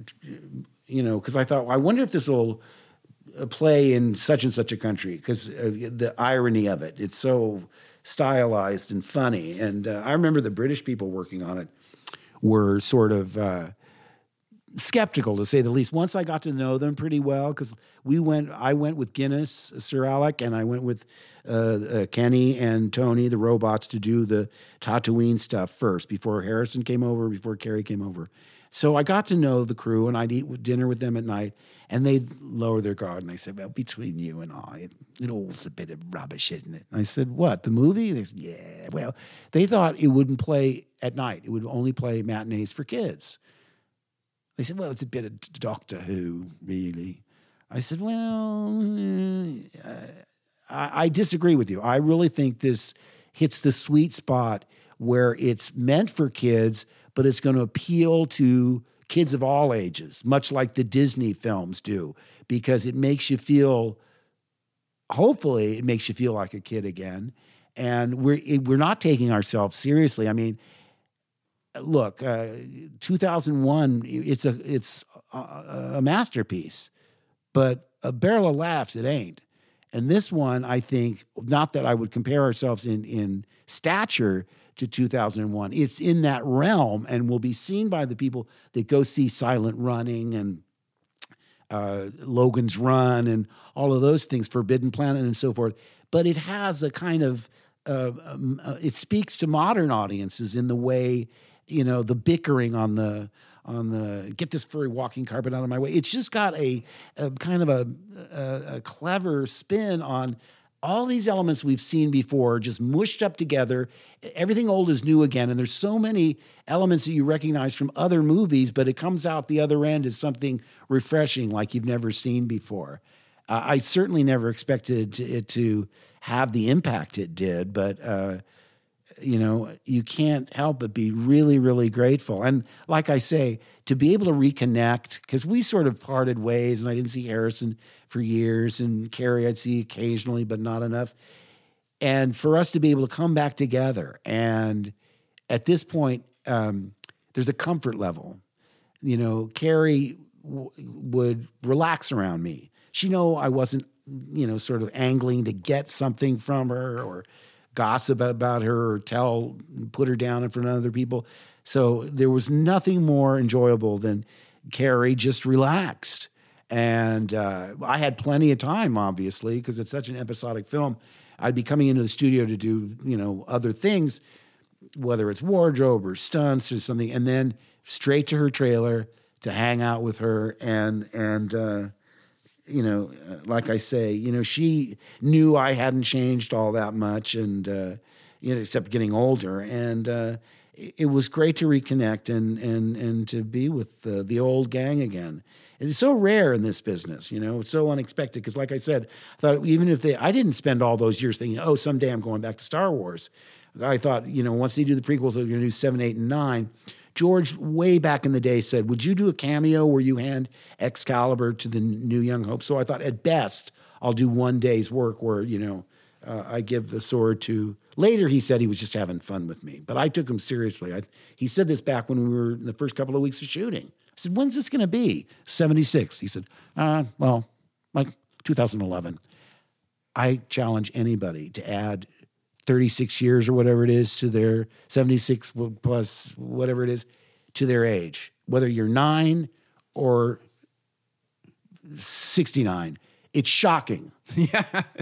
you know. Because I thought, well, I wonder if this will play in such and such a country because uh, the irony of it. It's so stylized and funny. And uh, I remember the British people working on it were sort of uh, skeptical, to say the least. Once I got to know them pretty well, because we went, I went with Guinness, Sir Alec, and I went with uh, uh, Kenny and Tony, the robots, to do the Tatooine stuff first, before Harrison came over, before Carrie came over. So I got to know the crew, and I'd eat dinner with them at night, and they'd lower their guard, and they said, well, between you and I, it, it all's a bit of rubbish, isn't it? And I said, what, the movie? They said, yeah. Well, they thought it wouldn't play at night. It would only play matinees for kids. They said, well, it's a bit of Doctor Who, really. I said, well, uh, I, I disagree with you. I really think this hits the sweet spot where it's meant for kids, but it's going to appeal to kids of all ages, much like the Disney films do, because it makes you feel, hopefully, it makes you feel like a kid again. And we're it, we're not taking ourselves seriously. I mean, look, uh, two thousand one, it's a it's a, a masterpiece, but a barrel of laughs, it ain't. And this one, I think, not that I would compare ourselves in in stature to two thousand one. It's in that realm and will be seen by the people that go see Silent Running and uh, Logan's Run and all of those things, Forbidden Planet and so forth. But it has a kind of, uh, um, uh, it speaks to modern audiences in the way, you know, the bickering on the, on the, get this furry walking carpet out of my way. It's just got a, a kind of a, a, a clever spin on all these elements we've seen before, just mushed up together. Everything old is new again. And there's so many elements that you recognize from other movies, but it comes out the other end as something refreshing like you've never seen before. Uh, I certainly never expected it to have the impact it did, but, uh, you know, you can't help but be really, really grateful. And like I say, to be able to reconnect, because we sort of parted ways and I didn't see Harrison for years, and Carrie I'd see occasionally, but not enough. And for us to be able to come back together, and at this point, um, there's a comfort level. You know, Carrie w- would relax around me. She know I wasn't, you know, sort of angling to get something from her or gossip about her or tell, put her down in front of other people. So there was nothing more enjoyable than Carrie just relaxed. And uh, I had plenty of time, obviously, because it's such an episodic film. I'd be coming into the studio to do, you know, other things, whether it's wardrobe or stunts or something, and then straight to her trailer to hang out with her and and uh, you know, uh, like I say, you know, she knew I hadn't changed all that much, and uh, you know, except getting older, and uh, it, it was great to reconnect and and and to be with the, the old gang again. It's so rare in this business, you know, it's so unexpected. Because, like I said, I thought even if they, I didn't spend all those years thinking, oh, someday I'm going back to Star Wars. I thought, you know, once they do the prequels, they're going to do seven, eight, and nine. George, way back in the day, said, would you do a cameo where you hand Excalibur to the new Young Hope? So I thought, at best, I'll do one day's work where, you know, uh, I give the sword to... Later, he said he was just having fun with me, but I took him seriously. I, he said this back when we were in the first couple of weeks of shooting. I said, when's this going to be? seventy-six. He said, uh, well, like two thousand eleven. I challenge anybody to add thirty-six years or whatever it is to their seventy-six plus whatever it is to their age, whether you're nine or sixty-nine. It's shocking. Yeah.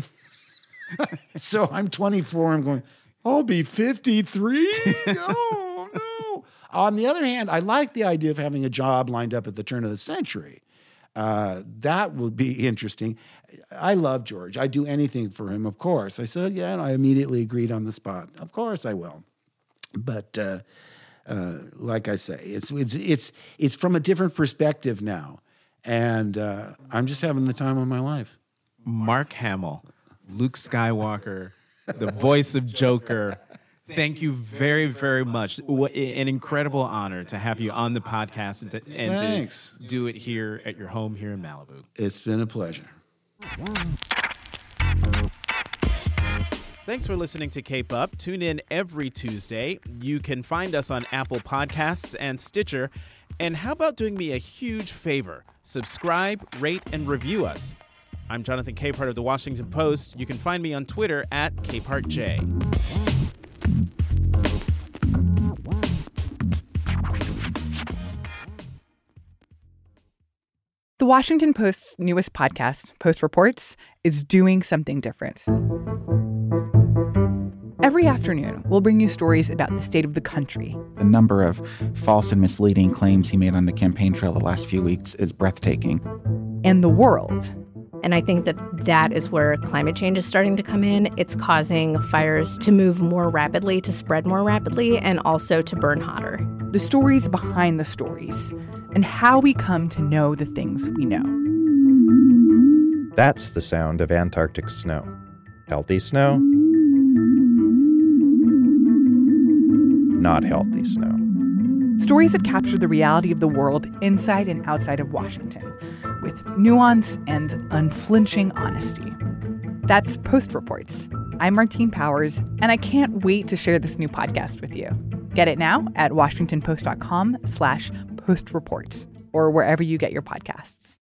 So I'm twenty-four. I'm going, I'll be fifty-three. Oh, no. On the other hand, I like the idea of having a job lined up at the turn of the century. Uh, that would be interesting. I love George. I'd do anything for him, of course. I said, yeah, and I immediately agreed on the spot. Of course I will. But uh, uh, like I say, it's, it's, it's, it's from a different perspective now. And uh, I'm just having the time of my life. Mark Hamill, Luke Skywalker, the voice of Joker. Thank you very, very much. What, an incredible honor to have you on the podcast and, to, and Thanks. to do it here at your home here in Malibu. It's been a pleasure. Thanks for listening to Cape Up. Tune in every Tuesday. You can find us on Apple Podcasts and Stitcher. And how about doing me a huge favor? Subscribe, rate, and review us. I'm Jonathan Capehart of The Washington Post. You can find me on Twitter at CapehartJ. The Washington Post's newest podcast, Post Reports, is doing something different. Every afternoon, we'll bring you stories about the state of the country. The number of false and misleading claims he made on the campaign trail the last few weeks is breathtaking. And the world. And I think that that is where climate change is starting to come in. It's causing fires to move more rapidly, to spread more rapidly, and also to burn hotter. The stories behind the stories, and how we come to know the things we know. That's the sound of Antarctic snow. Healthy snow, not healthy snow. Stories that capture the reality of the world inside and outside of Washington, with nuance and unflinching honesty. That's Post Reports. I'm Martine Powers, and I can't wait to share this new podcast with you. Get it now at washingtonpost.com slash postreports or wherever you get your podcasts.